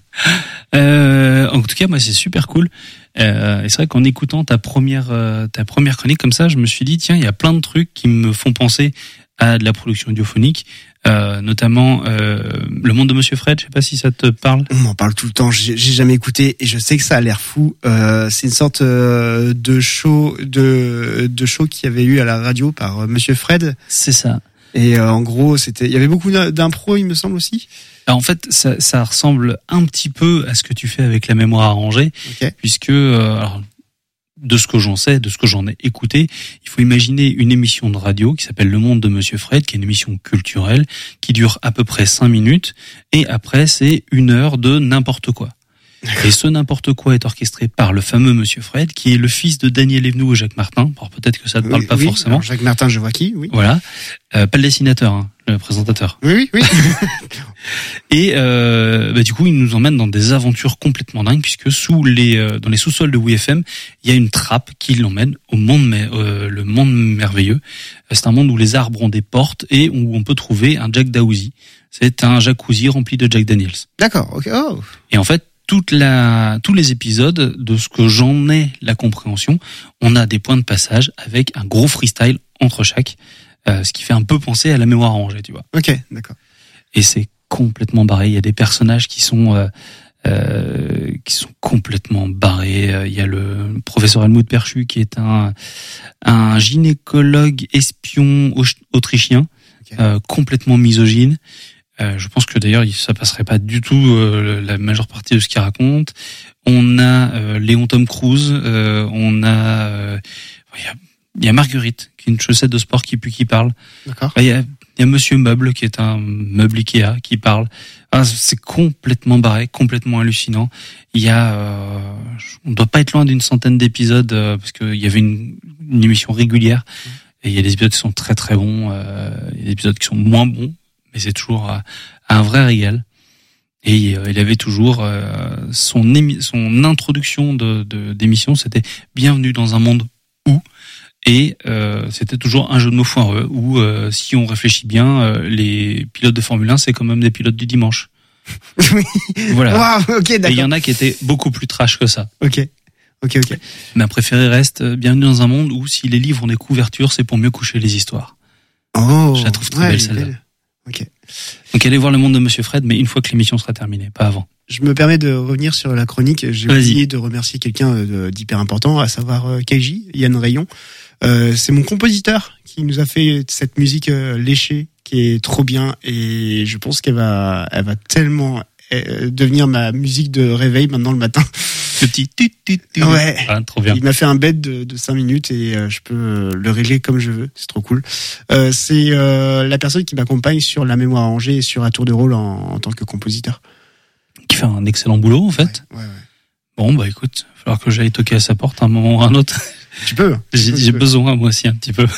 Euh, en tout cas, moi, c'est super cool. Euh, et c'est vrai qu'en écoutant ta première, euh, ta première chronique comme ça, je me suis dit, tiens, il y a plein de trucs qui me font penser à de la production audiophonique, euh, notamment euh, Le Monde de Monsieur Fred. Je sais pas si ça te parle. On m'en parle tout le temps. J'ai, j'ai jamais écouté et je sais que ça a l'air fou. Euh, c'est une sorte euh, de show, de de show qu'il y avait eu à la radio par euh, Monsieur Fred. C'est ça. Et euh, en gros, c'était, il y avait beaucoup d'impro, il me semble aussi. Alors en fait, ça, ça ressemble un petit peu à ce que tu fais avec la mémoire arrangée, okay. puisque euh, alors, de ce que j'en sais, de ce que j'en ai écouté, il faut imaginer une émission de radio qui s'appelle Le Monde de Monsieur Fred, qui est une émission culturelle qui dure à peu près cinq minutes, et après c'est une heure de n'importe quoi. Et ce n'importe quoi est orchestré par le fameux Monsieur Fred, qui est le fils de Daniel Evenou et Jacques Martin. Alors peut-être que ça ne parle oui, pas oui. forcément. Alors, Jacques Martin, je vois qui, oui. Voilà, euh, pas le dessinateur, hein, le présentateur. Oui, oui, oui. Et euh, bah, du coup, il nous emmène dans des aventures complètement dingues, puisque sous les euh, dans les sous-sols de W F M, il y a une trappe qui l'emmène au monde, mais, euh, le monde merveilleux. C'est un monde où les arbres ont des portes et où on peut trouver un Jack Dawsey. C'est un jacuzzi rempli de Jack Daniels. D'accord. Ok. Oh. Et en fait, toute la, tous les épisodes, de ce que j'en ai la compréhension, on a des points de passage avec un gros freestyle entre chaque, euh, ce qui fait un peu penser à La Mémoire rangée, tu vois. Ok, d'accord. Et c'est complètement barré. Il y a des personnages qui sont euh, euh, qui sont complètement barrés. Il y a le professeur Helmut Perchu qui est un un gynécologue espion autrichien, okay. euh, complètement misogyne. Euh, je pense que d'ailleurs ça passerait pas du tout euh, la majeure partie de ce qu'il raconte. On a euh, Léon Tom Cruise, euh, on a euh, il y a il y a Marguerite qui est une chaussette de sport qui pue qui parle. D'accord. Il y a il y a Monsieur Meuble qui est un meuble Ikea qui parle. Ah, c'est complètement barré, complètement hallucinant. Il y a euh, on doit pas être loin d'une centaine d'épisodes euh, parce qu'il y avait une, une émission régulière et il y a des épisodes qui sont très très bons, euh, il y a des épisodes qui sont moins bons. Mais c'est toujours euh, un vrai régal. Et euh, il avait toujours euh, son émi- son introduction de, de d'émission, c'était Bienvenue dans un monde où, et euh, c'était toujours un jeu de mots foireux où euh, si on réfléchit bien, euh, les pilotes de Formule un c'est quand même des pilotes du dimanche. Oui. Voilà. Wow, ok, d'accord. Et il y en a qui étaient beaucoup plus trash que ça. Ok. Ok, ok. Ma préférée reste euh, Bienvenue dans un monde où si les livres ont des couvertures, c'est pour mieux coucher les histoires. Oh. Je la trouve très ouais, belle celle-là. Belle. Ok. Donc allez voir Le Monde de Monsieur Fred, mais une fois que l'émission sera terminée, pas avant. Je me permets de revenir sur la chronique. J'ai Vas-y. oublié de remercier quelqu'un d'hyper important, à savoir euh, K J, Yann Rayon. Euh, c'est mon compositeur qui nous a fait cette musique euh, léchée, qui est trop bien, et je pense qu'elle va, elle va tellement euh, devenir ma musique de réveil maintenant le matin. Le petit tut, tut, tut. Ouais. Ah, trop bien. Il m'a fait un bed de, de cinq minutes et euh, je peux euh, le régler comme je veux. C'est trop cool. Euh, c'est euh, la personne qui m'accompagne sur La Mémoire rangée et sur Un tour de rôle en, en tant que compositeur. Qui fait un excellent boulot, en fait. Ouais, ouais, ouais. Bon, bah écoute, il va falloir que j'aille toquer à sa porte à un moment ou à un autre. Tu peux. J'ai, tu j'ai peux. besoin, moi aussi, un petit peu.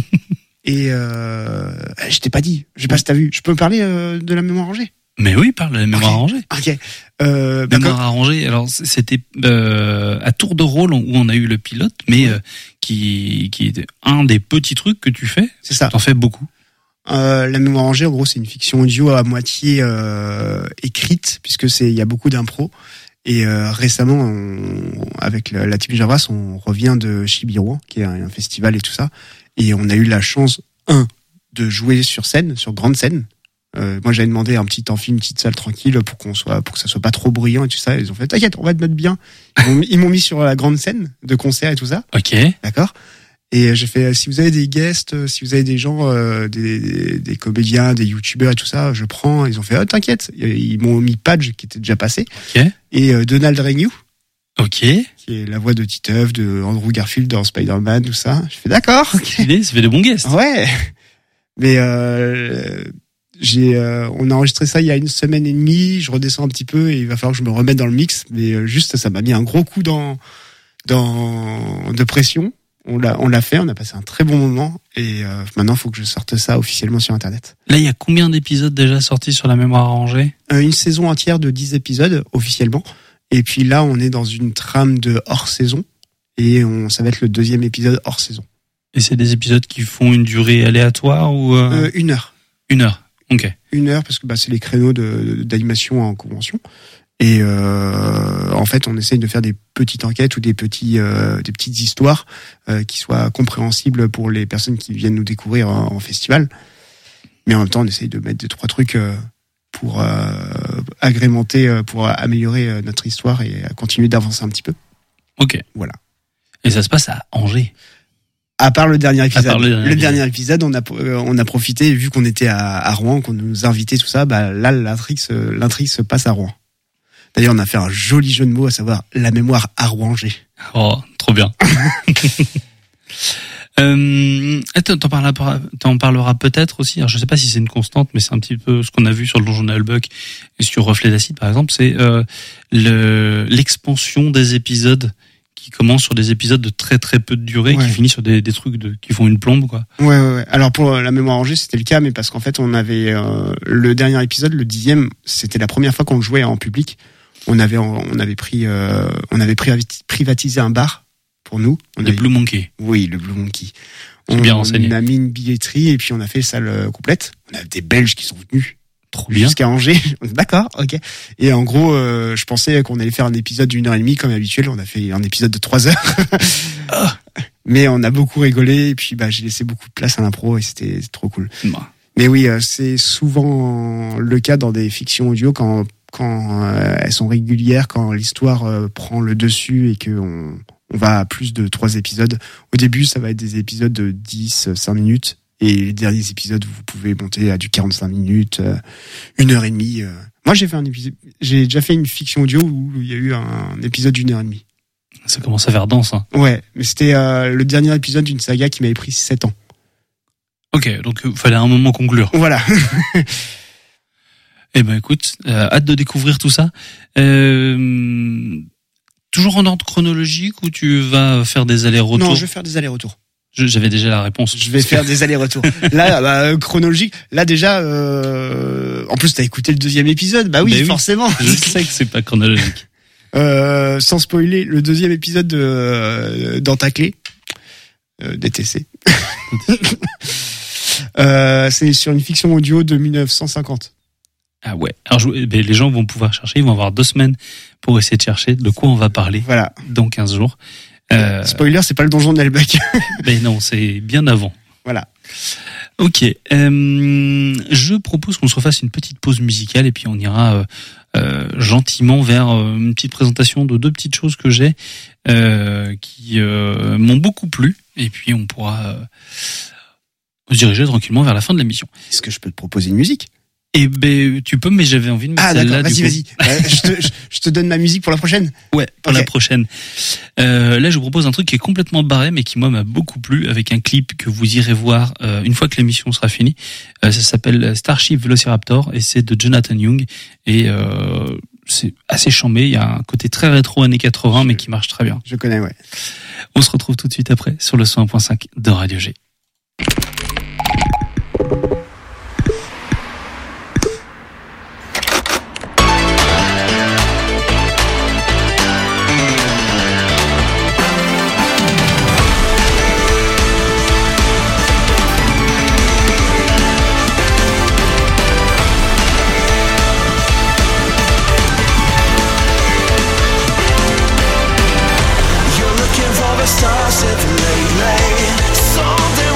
Et euh, je t'ai pas dit. Je sais pas si t'as vu. Je peux parler euh, de La Mémoire rangée? Mais oui, parle de La Mémoire okay. rangée. Ok. Euh, Mémoire arrangée. Alors c'était euh, à tour de rôle où on a eu le pilote, mais euh, qui qui était un des petits trucs que tu fais. C'est ça. T'en fais beaucoup. Euh, La Mémoire rangée, en gros, c'est une fiction audio à moitié euh, écrite, puisque c'est il y a beaucoup d'impro. Et euh, récemment, on, avec la, la team Javras, on revient de Chibirouan, qui est un, un festival et tout ça, et on a eu la chance un de jouer sur scène, sur grande scène. Euh, moi, j'avais demandé un petit amphi, une petite salle tranquille pour qu'on soit, pour que ça soit pas trop bruyant et tout ça. Ils ont fait, t'inquiète, on va te mettre bien. Ils m'ont, ils m'ont mis sur la grande scène de concert et tout ça. Ok. D'accord. Et j'ai fait, si vous avez des guests, si vous avez des gens, euh, des, des, des comédiens, des youtubeurs et tout ça, je prends. Ils ont fait, oh, t'inquiète. Ils m'ont mis Padge, qui était déjà passé. Ok. Et euh, Donald Renew. Ok. Qui est la voix de Titeuf, de Andrew Garfield dans Spider-Man, tout ça. Je fais, d'accord. Okay. Idée, ça fait de bons guests. Ouais. Mais, euh, j'ai, euh, on a enregistré ça il y a une semaine et demie. Je redescends un petit peu et il va falloir que je me remette dans le mix. Mais euh, juste, ça m'a mis un gros coup dans, dans de pression. On l'a, on l'a fait. On a passé un très bon moment. Et euh, maintenant, il faut que je sorte ça officiellement sur Internet. Là, il y a combien d'épisodes déjà sortis sur La Mémoire arrangée? euh, Une saison entière de dix épisodes officiellement. Et puis là, on est dans une trame de hors saison. Et on, ça va être le deuxième épisode hors saison. Et c'est des épisodes qui font une durée aléatoire ou euh... Euh, une heure. Une heure. Ok. Une heure parce que bah, c'est les créneaux de, d'animation en convention. Et euh, en fait, on essaye de faire des petites enquêtes ou des petits, euh, des petites histoires euh, qui soient compréhensibles pour les personnes qui viennent nous découvrir en, en festival. Mais en même temps, on essaye de mettre deux trois trucs euh, pour euh, agrémenter, euh, pour améliorer euh, notre histoire et euh, continuer d'avancer un petit peu. Ok. Voilà. Et ça se passe à Angers. À part le dernier épisode. le dernier le épisode. dernier épisode, on a, euh, on a profité, vu qu'on était à, à Rouen, qu'on nous invitait, tout ça, bah, là, l'intrigue se, l'intrigue se passe à Rouen. D'ailleurs, on a fait un joli jeu de mots, à savoir La Mémoire à Rouanger. Oh, trop bien. Euh, attends, t'en parleras, t'en parleras peut-être aussi. Alors, je sais pas si c'est une constante, mais c'est un petit peu ce qu'on a vu sur le Donjon Nullbuck et sur Reflet d'acide, par exemple. C'est euh, le, l'expansion des épisodes qui commence sur des épisodes de très très peu de durée, ouais. qui finissent sur des, des trucs de, qui font une plombe, quoi. Ouais, ouais, ouais. Alors pour la mémoire rangée, c'était le cas, mais parce qu'en fait, on avait euh, le dernier épisode, le dixième, c'était la première fois qu'on le jouait en public. On avait, on avait pris, euh, on avait privatisé un bar pour nous. On le avait... Blue Monkey. Oui, le Blue Monkey. On, bien renseigné. On a mis une billetterie et puis on a fait salle complète. On a des Belges qui sont venus. Trop bien. Jusqu'à Angers. D'accord, ok. Et en gros, euh, je pensais qu'on allait faire un épisode d'une heure et demie comme habituel. On a fait un épisode de trois heures. Ah. Mais on a beaucoup rigolé et puis bah j'ai laissé beaucoup de place à l'impro et c'était trop cool. Bah. Mais oui, euh, c'est souvent le cas dans des fictions audio quand quand euh, elles sont régulières, quand l'histoire euh, prend le dessus et que on, on va à plus de trois épisodes. Au début, ça va être des épisodes de dix, cinq minutes. Et les derniers épisodes, vous pouvez monter à du quarante-cinq minutes, euh, une heure et demie. Euh. Moi, j'ai fait un épisode, j'ai déjà fait une fiction audio où il y a eu un épisode d'une heure et demie. Ça commence à faire dense, hein. Ouais, mais c'était euh, le dernier épisode d'une saga qui m'avait pris sept ans. Ok, donc il euh, fallait un moment conclure. Voilà. Eh ben écoute, euh, hâte de découvrir tout ça. Euh, toujours en ordre chronologique ou tu vas faire des allers-retours? Non, je vais faire des allers-retours. J'avais déjà la réponse. Je vais faire des allers-retours. Là, bah, chronologique. Là déjà, euh... en plus t'as écouté le deuxième épisode. Bah oui, bah oui, forcément. Je sais que c'est pas chronologique. Euh, sans spoiler, le deuxième épisode de euh, dans ta clé, euh, D T C. euh, c'est sur une fiction audio de dix-neuf cent cinquante. Ah ouais. Alors je, ben, les gens vont pouvoir chercher. Ils vont avoir deux semaines pour essayer de chercher de quoi on va parler. Voilà. Dans quinze jours. Euh... Spoiler, c'est pas le Donjon de Nullbuck. Mais non, c'est bien avant. Voilà. Ok. Euh, je propose qu'on se refasse une petite pause musicale et puis on ira euh, euh, gentiment vers euh, une petite présentation de deux petites choses que j'ai euh, qui euh, m'ont beaucoup plu. Et puis on pourra euh, se diriger tranquillement vers la fin de l'émission. Est-ce que je peux te proposer une musique ? Eh ben, tu peux, mais j'avais envie de mettre ah, celle-là. Vas-y, vas-y. euh, je, te, je, je te donne ma musique pour la prochaine. Ouais, pour okay. la prochaine. Euh, là, je vous propose un truc qui est complètement barré, mais qui moi m'a beaucoup plu, avec un clip que vous irez voir euh, une fois que l'émission sera finie. Euh, ça s'appelle Starship Velociraptor et c'est de Jonathan Young et euh, c'est assez chambé. Il y a un côté très rétro années quatre-vingts, je, mais qui marche très bien. Je connais, ouais. On se retrouve tout de suite après sur le cent un point cinq de Radio G. Something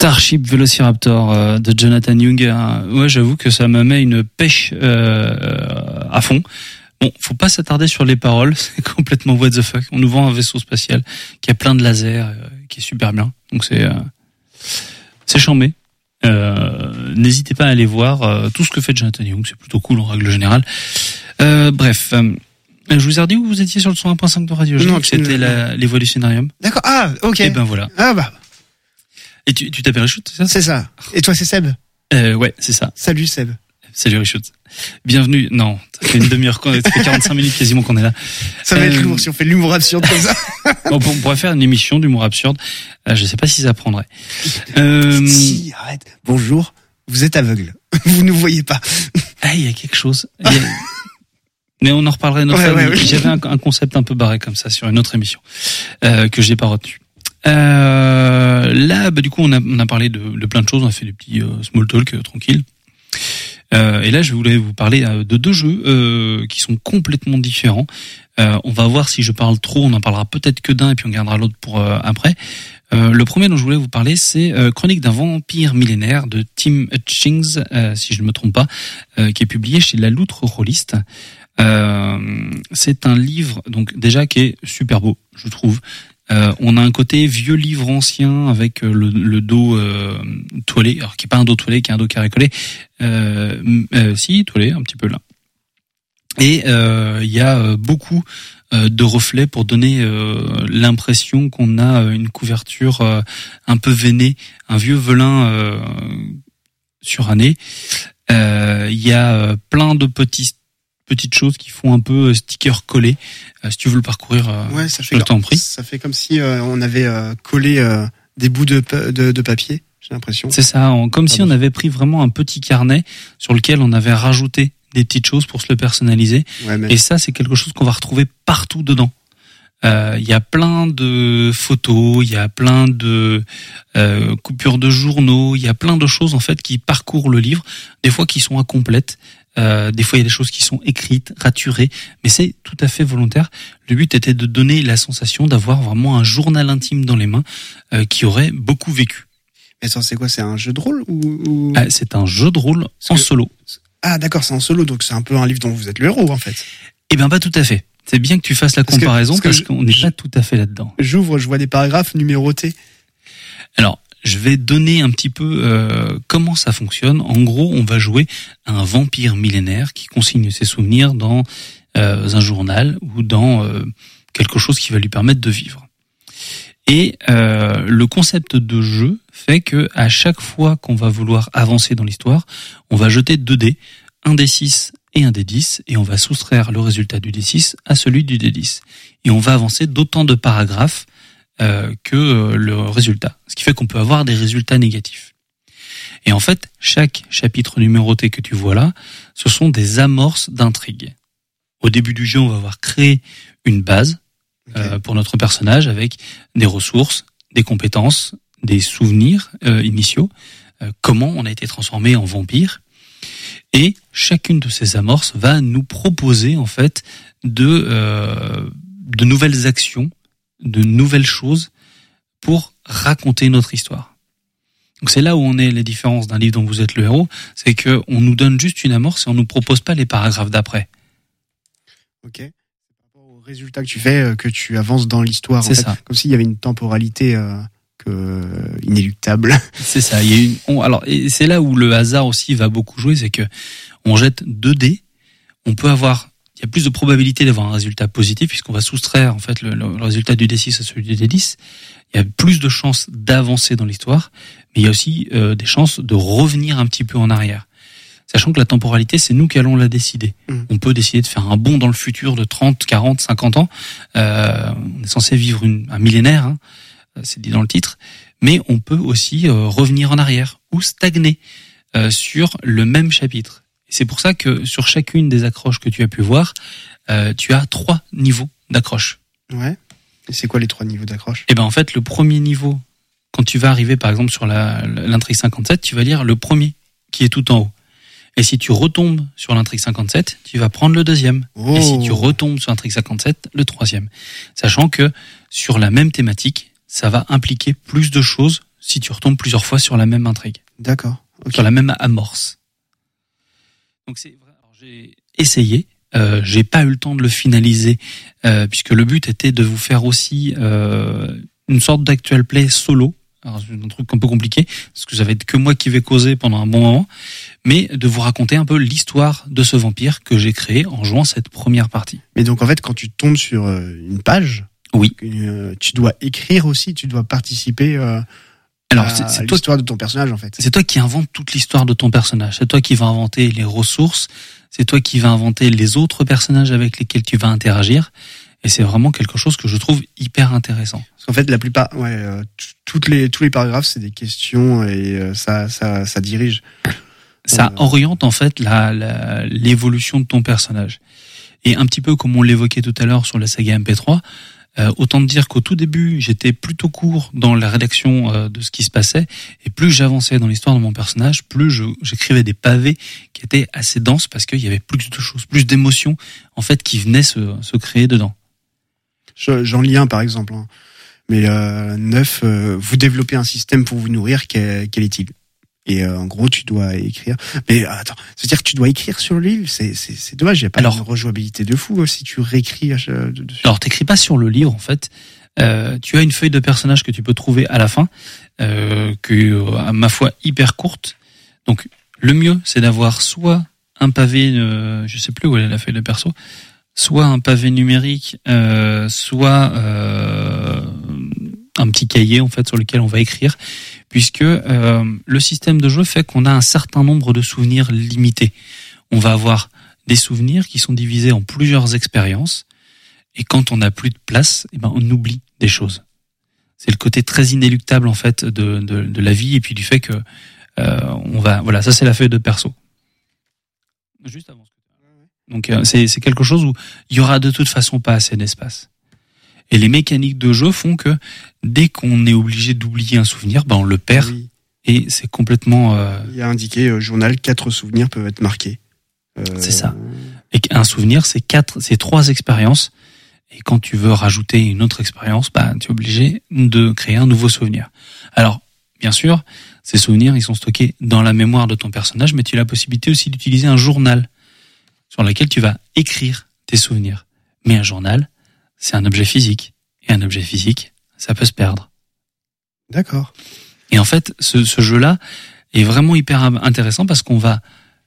Starship Velociraptor euh, de Jonathan Young. Euh, ouais, j'avoue que ça me met une pêche euh, à fond. Bon, faut pas s'attarder sur les paroles, c'est complètement what the fuck. On nous vend un vaisseau spatial qui a plein de lasers, euh, qui est super bien. Donc c'est euh, c'est charmé. Euh, n'hésitez pas à aller voir euh, tout ce que fait Jonathan Young, c'est plutôt cool en règle générale. Euh, bref, euh, je vous ai dit où vous étiez sur le cent un point cinq de Radio G. Non, c'était la, les voix du scénarium. D'accord. Ah, ok. Et ben voilà. Ah bah. Et tu tu t'appelles Richout, c'est ça? C'est ça. Et toi, c'est Seb? Euh, ouais, c'est ça. Salut Seb. Salut Richout. Bienvenue. Non, ça fait une demi-heure, ça fait quarante-cinq minutes quasiment qu'on est là. Ça va euh, être lourd si on fait de l'humour absurde comme ça. On pourrait faire une émission d'humour absurde. Euh, je sais pas si ça prendrait. Euh... Si, arrête. Bonjour. Vous êtes aveugle. Vous ne voyez pas. Ah, il y a quelque chose. Il y a... Mais on en reparlerait une autre ouais, fois. Ouais, ouais. J'avais un, un concept un peu barré comme ça sur une autre émission euh, que j'ai pas retenu. Euh, là, bah, du coup, on a, on a parlé de, de plein de choses. On a fait des petits euh, small talk euh, tranquilles. Euh, et là, je voulais vous parler euh, de deux jeux euh, qui sont complètement différents. Euh, on va voir si je parle trop. On en parlera peut-être que d'un et puis on gardera l'autre pour euh, après. Euh, le premier dont je voulais vous parler, c'est euh, Chronique d'un vampire millénaire de Tim Hutchings, euh, si je ne me trompe pas, euh, qui est publié chez La Loutre Rôliste. Euh, c'est un livre, donc déjà qui est super beau, je trouve. Euh, on a un côté vieux livre ancien avec le, le dos euh, toilé, alors qui est pas un dos toilé, qui est un dos carré collé. Euh, euh, si toilé, un petit peu là. Et il euh, y a beaucoup euh, de reflets pour donner euh, l'impression qu'on a une couverture euh, un peu veinée, un vieux velin euh, suranné. Il euh, y a plein de petits petites choses qui font un peu sticker collé. Euh, si tu veux le parcourir, euh, ouais, ça je fait, t'en prie. Ça fait comme si euh, on avait euh, collé euh, des bouts de, de, de papier, j'ai l'impression. C'est ça, on, comme ah si bon. on avait pris vraiment un petit carnet sur lequel on avait rajouté des petites choses pour se le personnaliser. Ouais, mais... Et ça, c'est quelque chose qu'on va retrouver partout dedans. Il euh, y a plein de photos, il y a plein de euh, coupures de journaux, il y a plein de choses en fait qui parcourent le livre, des fois qui sont incomplètes. Euh, des fois, il y a des choses qui sont écrites, raturées, mais c'est tout à fait volontaire. Le but était de donner la sensation d'avoir vraiment un journal intime dans les mains euh, qui aurait beaucoup vécu. Mais attends, c'est quoi? C'est un jeu de rôle ou, ou... Ah, c'est un jeu de rôle Parce en que... solo. Ah, d'accord, c'est en solo, donc c'est un peu un livre dont vous êtes le héros, en fait. Eh bien, pas tout à fait. C'est bien que tu fasses la parce comparaison que, parce, parce qu'on n'est pas tout à fait là-dedans. J'ouvre, je vois des paragraphes numérotés. Alors, je vais donner un petit peu euh, comment ça fonctionne. En gros, on va jouer un vampire millénaire qui consigne ses souvenirs dans euh, un journal ou dans euh, quelque chose qui va lui permettre de vivre. Et euh, le concept de jeu fait que à chaque fois qu'on va vouloir avancer dans l'histoire, on va jeter deux dés, un dé six et un dé dix, et on va soustraire le résultat du dé six à celui du dé dix. Et on va avancer d'autant de paragraphes Euh, que euh, le résultat. Ce qui fait qu'on peut avoir des résultats négatifs. Et en fait, chaque chapitre numéroté que tu vois là, ce sont des amorces d'intrigue. Au début du jeu, on va avoir créé une base okay. euh, pour notre personnage avec des ressources, des compétences, des souvenirs euh, initiaux, euh, comment on a été transformé en vampire. Et chacune de ces amorces va nous proposer en fait de, euh, de nouvelles actions, de nouvelles choses pour raconter notre histoire. Donc c'est là où on est les différences d'un livre dont vous êtes le héros, c'est que on nous donne juste une amorce et on nous propose pas les paragraphes d'après. Ok. C'est par rapport au résultat que tu fais que tu avances dans l'histoire. C'est en fait, ça. Comme s'il y avait une temporalité euh, que inéluctable. C'est ça. Il y a une. On, alors et c'est là où le hasard aussi va beaucoup jouer, c'est que on jette deux dés, on peut avoir il y a plus de probabilité d'avoir un résultat positif puisqu'on va soustraire en fait le, le, le résultat du dé six à celui du dé dix. Il y a plus de chances d'avancer dans l'histoire, mais il y a aussi euh, des chances de revenir un petit peu en arrière. Sachant que la temporalité, c'est nous qui allons la décider. Mmh. On peut décider de faire un bond dans le futur de trente, quarante, cinquante ans. Euh, on est censé vivre une, un millénaire, hein, c'est dit dans le titre, mais on peut aussi euh, revenir en arrière ou stagner euh, sur le même chapitre. Et c'est pour ça que sur chacune des accroches que tu as pu voir, euh, tu as trois niveaux d'accroche. Ouais. Et c'est quoi les trois niveaux d'accroche ? Eh ben en fait, le premier niveau, quand tu vas arriver par exemple sur la, l'intrigue cinquante-sept, tu vas lire le premier qui est tout en haut. Et si tu retombes sur l'intrigue cinquante-sept, tu vas prendre le deuxième. Oh. Et si tu retombes sur l'intrigue cinquante-sept, le troisième. Sachant que sur la même thématique, ça va impliquer plus de choses si tu retombes plusieurs fois sur la même intrigue. D'accord. Okay. Sur la même amorce. Donc c'est vrai. Alors, j'ai essayé. Euh, j'ai pas eu le temps de le finaliser euh, puisque le but était de vous faire aussi euh, une sorte d'actual play solo. Alors, c'est un truc un peu compliqué parce que ça va être que moi qui vais causer pendant un bon moment, mais de vous raconter un peu l'histoire de ce vampire que j'ai créé en jouant cette première partie. Mais donc en fait, quand tu tombes sur une page, oui, euh, tu dois écrire aussi, tu dois participer. Euh Alors, à c'est, c'est l'histoire toi, de ton personnage, en fait. C'est toi qui inventes toute l'histoire de ton personnage. C'est toi qui vas inventer les ressources. C'est toi qui vas inventer les autres personnages avec lesquels tu vas interagir. Et c'est vraiment quelque chose que je trouve hyper intéressant. Parce qu'en fait, la plupart, ouais, euh, toutes les, tous les paragraphes, c'est des questions et euh, ça, ça, ça dirige. Ça euh... oriente, en fait, la, la, l'évolution de ton personnage. Et un petit peu comme on l'évoquait tout à l'heure sur la saga M P trois, Euh, autant dire qu'au tout début, j'étais plutôt court dans la rédaction euh, de ce qui se passait, et plus j'avançais dans l'histoire de mon personnage, plus je, j'écrivais des pavés qui étaient assez denses parce qu'il y avait plus de choses, plus d'émotions en fait qui venaient se, se créer dedans. Je, j'en lis un par exemple, hein. Mais euh, neuf, euh, vous développez un système pour vous nourrir, quel, quel est-il ? Et euh, en gros, tu dois écrire. Mais attends, c'est-à-dire que tu dois écrire sur le livre, c'est c'est, c'est dommage. Il y a pas Alors, une rejouabilité de fou si tu réécris euh, dessus. Alors, t'écris pas sur le livre en fait. Euh, tu as une feuille de personnage que tu peux trouver à la fin, euh, que à ma foi hyper courte. Donc, le mieux, c'est d'avoir soit un pavé, euh, je sais plus où elle est la feuille de perso, soit un pavé numérique, euh, soit euh, un petit cahier en fait sur lequel on va écrire. Puisque euh, le système de jeu fait qu'on a un certain nombre de souvenirs limités. On va avoir des souvenirs qui sont divisés en plusieurs expériences, et quand on n'a plus de place, eh ben on oublie des choses. C'est le côté très inéluctable en fait de, de, de la vie, et puis du fait que euh, on va, voilà, ça c'est la feuille de perso. Juste avant. Donc euh, c'est, c'est quelque chose où il y aura de toute façon pas assez d'espace. Et les mécaniques de jeu font que dès qu'on est obligé d'oublier un souvenir, ben on le perd. Oui. Et c'est complètement... Euh... Il y a indiqué euh, journal, quatre souvenirs peuvent être marqués. Euh... C'est ça. Et un souvenir, c'est quatre, c'est trois expériences. Et quand tu veux rajouter une autre expérience, ben tu es obligé de créer un nouveau souvenir. Alors, bien sûr, ces souvenirs, ils sont stockés dans la mémoire de ton personnage, mais tu as la possibilité aussi d'utiliser un journal sur lequel tu vas écrire tes souvenirs. Mais un journal, c'est un objet physique. Et un objet physique, ça peut se perdre. D'accord. Et en fait, ce, ce jeu-là est vraiment hyper intéressant parce qu'on va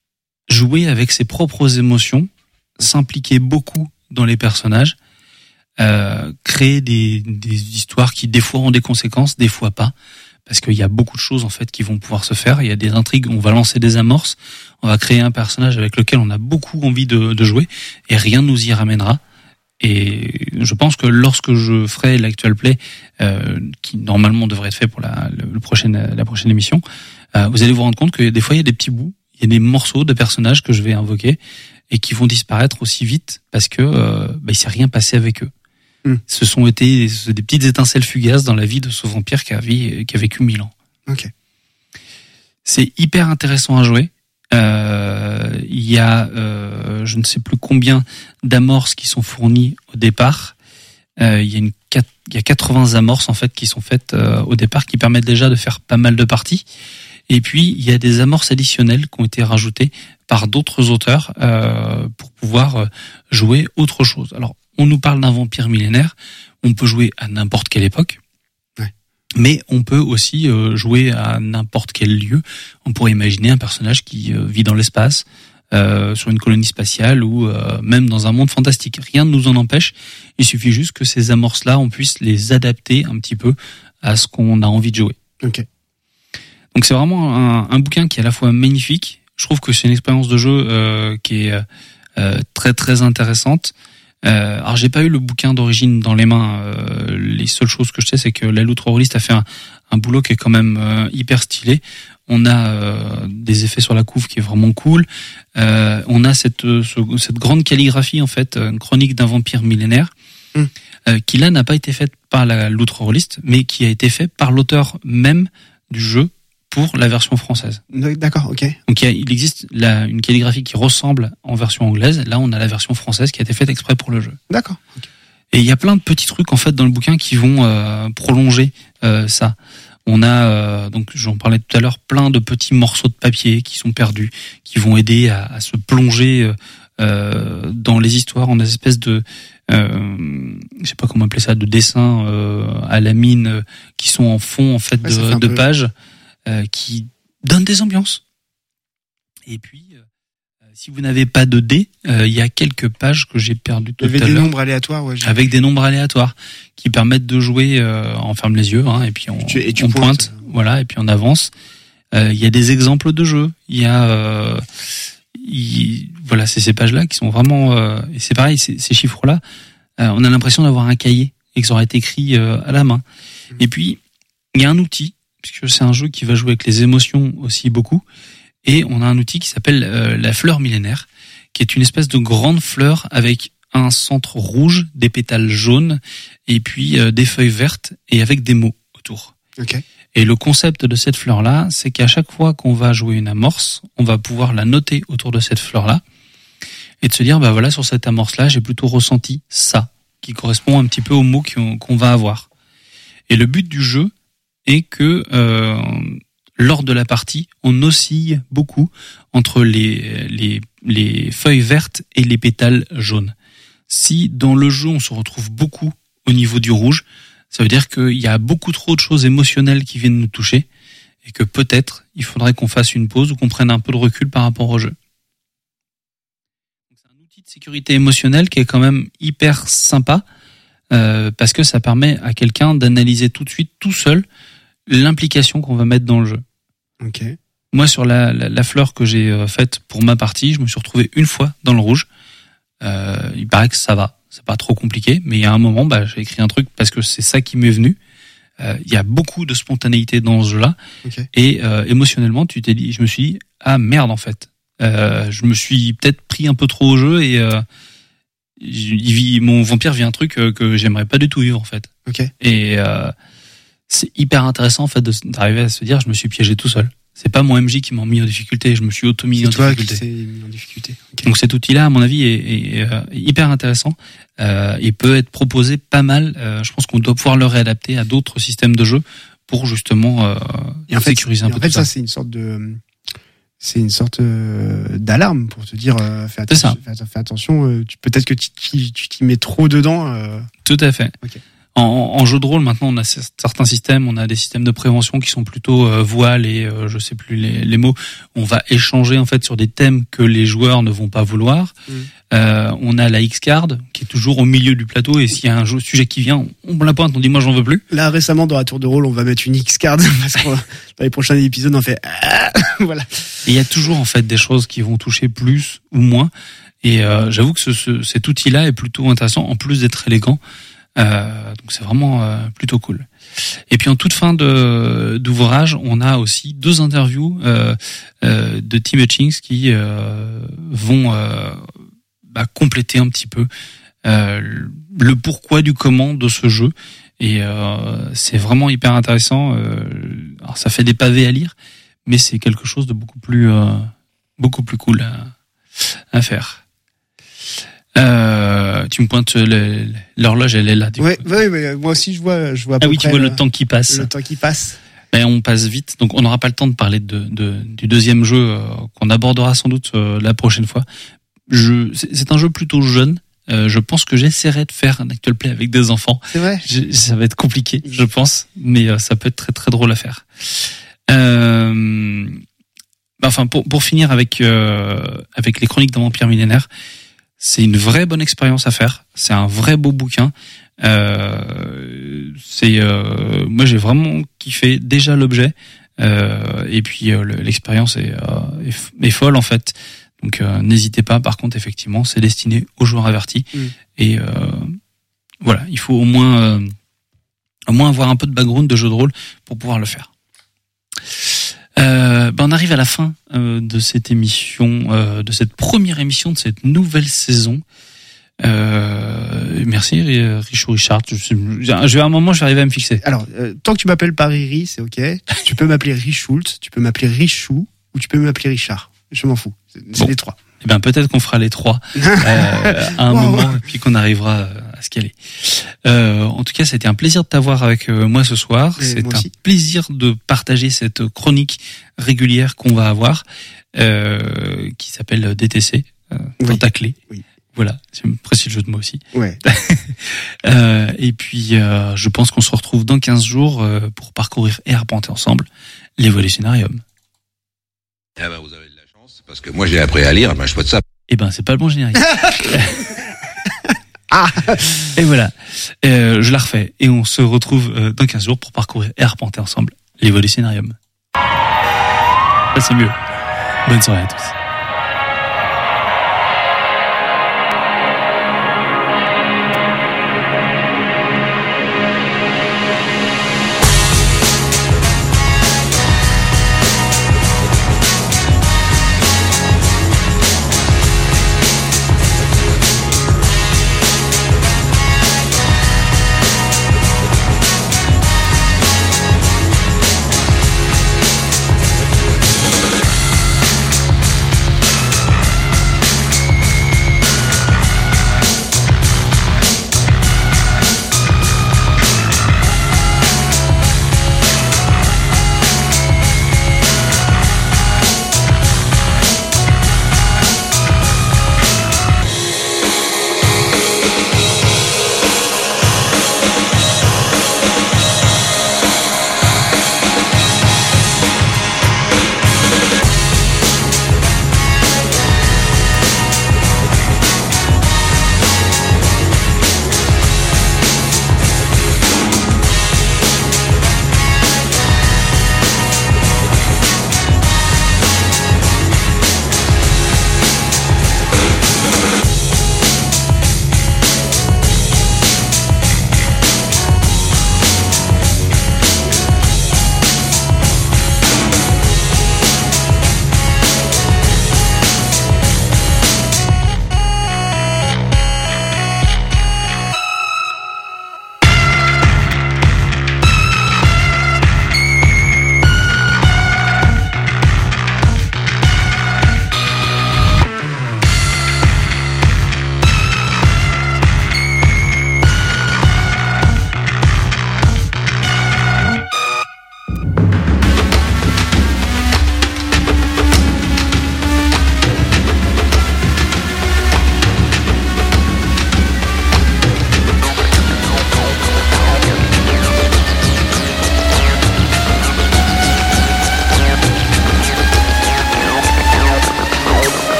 jouer avec ses propres émotions, s'impliquer beaucoup dans les personnages, euh, créer des, des histoires qui des fois ont des conséquences, des fois pas. Parce qu'il y a beaucoup de choses en fait qui vont pouvoir se faire. Il y a des intrigues, on va lancer des amorces, on va créer un personnage avec lequel on a beaucoup envie de, de jouer et rien nous y ramènera. Et je pense que lorsque je ferai l'actual play, euh, qui normalement devrait être fait pour la, le, le prochaine, la prochaine émission, euh, vous allez vous rendre compte que des fois il y a des petits bouts, il y a des morceaux de personnages que je vais invoquer et qui vont disparaître aussi vite parce que euh, bah, il s'est rien passé avec eux. Mm. Ce sont été des, des petites étincelles fugaces dans la vie de ce vampire qui a, vie, qui a vécu mille ans. Okay. C'est hyper intéressant à jouer. Euh, il y a euh, je ne sais plus combien d'amorces qui sont fournies au départ. Euh, il y a une il y a quatre-vingts amorces en fait qui sont faites euh, au départ qui permettent déjà de faire pas mal de parties. Et puis il y a des amorces additionnelles qui ont été rajoutées par d'autres auteurs euh, pour pouvoir jouer autre chose. Alors on nous parle d'un vampire millénaire, on peut jouer à n'importe quelle époque. Mais on peut aussi euh, jouer à n'importe quel lieu. On pourrait imaginer un personnage qui euh, vit dans l'espace, euh, sur une colonie spatiale ou euh, même dans un monde fantastique. Rien ne nous en empêche. Il suffit juste que ces amorces-là, on puisse les adapter un petit peu à ce qu'on a envie de jouer. Okay. Donc c'est vraiment un, un bouquin qui est à la fois magnifique. Je trouve que c'est une expérience de jeu euh, qui est euh, très très intéressante. Euh, alors j'ai pas eu le bouquin d'origine dans les mains. Euh, les seules choses que je sais, c'est que la Loot Horrorist a fait un, un boulot qui est quand même euh, hyper stylé. On a euh, des effets sur la couve qui est vraiment cool. Euh, on a cette ce, cette grande calligraphie en fait, une chronique d'un vampire millénaire, mm. euh, qui là n'a pas été faite par la Loot Horrorist, mais qui a été fait par l'auteur même du jeu pour la version française. D'accord, ok. Donc il, y a, il existe la, une calligraphie qui ressemble en version anglaise. Là, on a la version française qui a été faite exprès pour le jeu. D'accord. Okay. Et il y a plein de petits trucs en fait dans le bouquin qui vont euh, prolonger euh, ça. On a, euh, donc j'en parlais tout à l'heure, plein de petits morceaux de papier qui sont perdus, qui vont aider à, à se plonger euh, dans les histoires en espèce de, euh, je sais pas comment appeler ça, de dessins euh, à la mine euh, qui sont en fond en fait Ouais, ça de, fait un de peu- pages euh, qui donnent des ambiances. Et puis, euh, si vous n'avez pas de dés, euh, il y a quelques pages que j'ai perdues tout Il y avait à des l'heure. nombres aléatoires, ouais. j'ai- Avec des nombres aléatoires qui permettent de jouer. Euh, on ferme les yeux hein, et puis on, Tu- et tu on pointes. pointe, voilà, et puis on avance. Euh, Il y a des exemples de jeux. Il y a, euh, il- voilà, c'est ces pages-là qui sont vraiment. Euh, et c'est pareil, ces, ces chiffres-là, euh, on a l'impression d'avoir un cahier et que ça aurait été écrit euh, à la main. Et puis il y a un outil, puisque c'est un jeu qui va jouer avec les émotions aussi beaucoup. Et on a un outil qui s'appelle euh, la fleur millénaire, qui est une espèce de grande fleur avec un centre rouge, des pétales jaunes, et puis euh, des feuilles vertes, et avec des mots autour. Ok. Et le concept de cette fleur-là, c'est qu'à chaque fois qu'on va jouer une amorce, on va pouvoir la noter autour de cette fleur-là, et de se dire, bah voilà, sur cette amorce-là, j'ai plutôt ressenti ça, qui correspond un petit peu aux mots qu'on, qu'on va avoir. Et le but du jeu est que... Euh, lors de la partie, on oscille beaucoup entre les, les, les feuilles vertes et les pétales jaunes. Si dans le jeu, on se retrouve beaucoup au niveau du rouge, ça veut dire qu'il y a beaucoup trop de choses émotionnelles qui viennent nous toucher et que peut-être il faudrait qu'on fasse une pause ou qu'on prenne un peu de recul par rapport au jeu. C'est un outil de sécurité émotionnelle qui est quand même hyper sympa euh, parce que ça permet à quelqu'un d'analyser tout de suite, tout seul, l'implication qu'on va mettre dans le jeu. Ok. Moi, sur la, la, la fleur que j'ai euh, faite pour ma partie, je me suis retrouvé une fois dans le rouge. Euh, il paraît que ça va, c'est pas trop compliqué, mais il y a un moment, bah, j'ai écrit un truc parce que c'est ça qui m'est venu. Euh, il y a beaucoup de spontanéité dans ce jeu-là, Ok. et euh, émotionnellement, tu t'es dit, je me suis dit, ah merde en fait, euh, je me suis peut-être pris un peu trop au jeu et euh, il vit, mon vampire vit un truc euh, que j'aimerais pas du tout vivre en fait. Ok. Et euh, c'est hyper intéressant en fait de, d'arriver à se dire je me suis piégé tout seul. C'est pas mon M J qui m'a mis en difficulté, je me suis auto-mis C'est en toi qui difficulté. s'est mis en difficulté. Ok. Donc cet outil-là, à mon avis, est, est, est, euh, hyper intéressant. Euh, il peut être proposé pas mal. Euh, je pense qu'on doit pouvoir le réadapter à d'autres systèmes de jeu pour justement euh, Et en fait, sécuriser un et peu en fait tout ça, ça. c'est une sorte de, c'est une sorte euh, d'alarme pour te dire, euh, fais C'est ça. attention, fais, fais attention. euh, tu, peut-être que tu, tu, tu t'y mets trop dedans. Euh... Tout à fait. Ok. En, en jeu de rôle, maintenant, on a certains systèmes, on a des systèmes de prévention qui sont plutôt euh, voile et euh, je sais plus les, les mots. On va échanger en fait sur des thèmes que les joueurs ne vont pas vouloir. Mm. Euh, on a la X-Card qui est toujours au milieu du plateau et s'il y a un jeu, sujet qui vient, on la pointe, on dit moi j'en veux plus. Là récemment dans la tour de rôle, on va mettre une X-card parce que dans les prochains épisodes, on fait ah voilà. Et il y a toujours en fait des choses qui vont toucher plus ou moins. Et euh, j'avoue que ce, ce, cet outil-là est plutôt intéressant en plus d'être élégant. Euh, donc c'est vraiment euh, plutôt cool. Et puis en toute fin de d'ouvrage, on a aussi deux interviews euh, euh, de Tim Hutchings qui euh, vont euh, bah, compléter un petit peu euh, le pourquoi du comment de ce jeu. Et euh, c'est vraiment hyper intéressant. Euh, alors ça fait des pavés à lire, mais c'est quelque chose de beaucoup plus euh, beaucoup plus cool à, à faire. Euh, tu me pointes le, l'horloge, elle est là. Du Ouais, coup. ouais, ouais, moi aussi je vois, je vois. À Ah peu oui, tu près vois le temps qui passe. Le temps qui passe. Ben, on passe vite, donc on n'aura pas le temps de parler de, de du deuxième jeu euh, qu'on abordera sans doute euh, la prochaine fois. Je, c'est, c'est un jeu plutôt jeune. Euh, je pense que j'essaierai de faire un actual play avec des enfants. C'est vrai. Je, ça va être compliqué, je pense, mais euh, ça peut être très très drôle à faire. Euh, enfin, pour pour finir avec euh, avec les Chroniques d'un vampire millénaire. C'est une vraie bonne expérience à faire. C'est un vrai beau bouquin. Euh, c'est euh, moi j'ai vraiment kiffé déjà l'objet euh, et puis euh, l'expérience est, euh, est, est folle en fait. Donc euh, n'hésitez pas. Par contre effectivement c'est destiné aux joueurs avertis mmh. et euh, voilà il faut au moins euh, au moins avoir un peu de background de jeu de rôle pour pouvoir le faire. Euh, ben on arrive à la fin euh, de cette émission, euh, de cette première émission de cette nouvelle saison. Euh, merci Richou Richard. Je, je, je vais à un moment, je vais arriver à me fixer. Alors, euh, tant que tu m'appelles pas Riri, c'est ok. Tu peux m'appeler Richult, tu peux m'appeler Richou, ou tu peux m'appeler Richard. Je m'en fous. C'est, c'est bon. les trois. Eh ben peut-être qu'on fera les trois euh, à un wow. moment et puis qu'on arrivera à se caler. Euh, en tout cas, c'était un plaisir de t'avoir avec euh, moi ce soir. Et C'est moi un aussi. plaisir de partager cette chronique régulière qu'on va avoir, euh, qui s'appelle D T C, euh, Oui. Tentaclé. Oui. Voilà, c'est précis le jeu de mots aussi. Ouais. euh, et puis, euh, je pense qu'on se retrouve dans quinze jours euh, pour parcourir et arpenter ensemble les voies du scénarium. Ah ben, vous avez de la chance, parce que moi j'ai appris à lire, ben je vois de ça. Eh ben, c'est pas le bon générique. Ah. Et voilà, euh, je la refais. Et on se retrouve euh, dans quinze jours pour parcourir et arpenter ensemble les voies du scénarium. Là, c'est mieux. Bonne soirée à tous.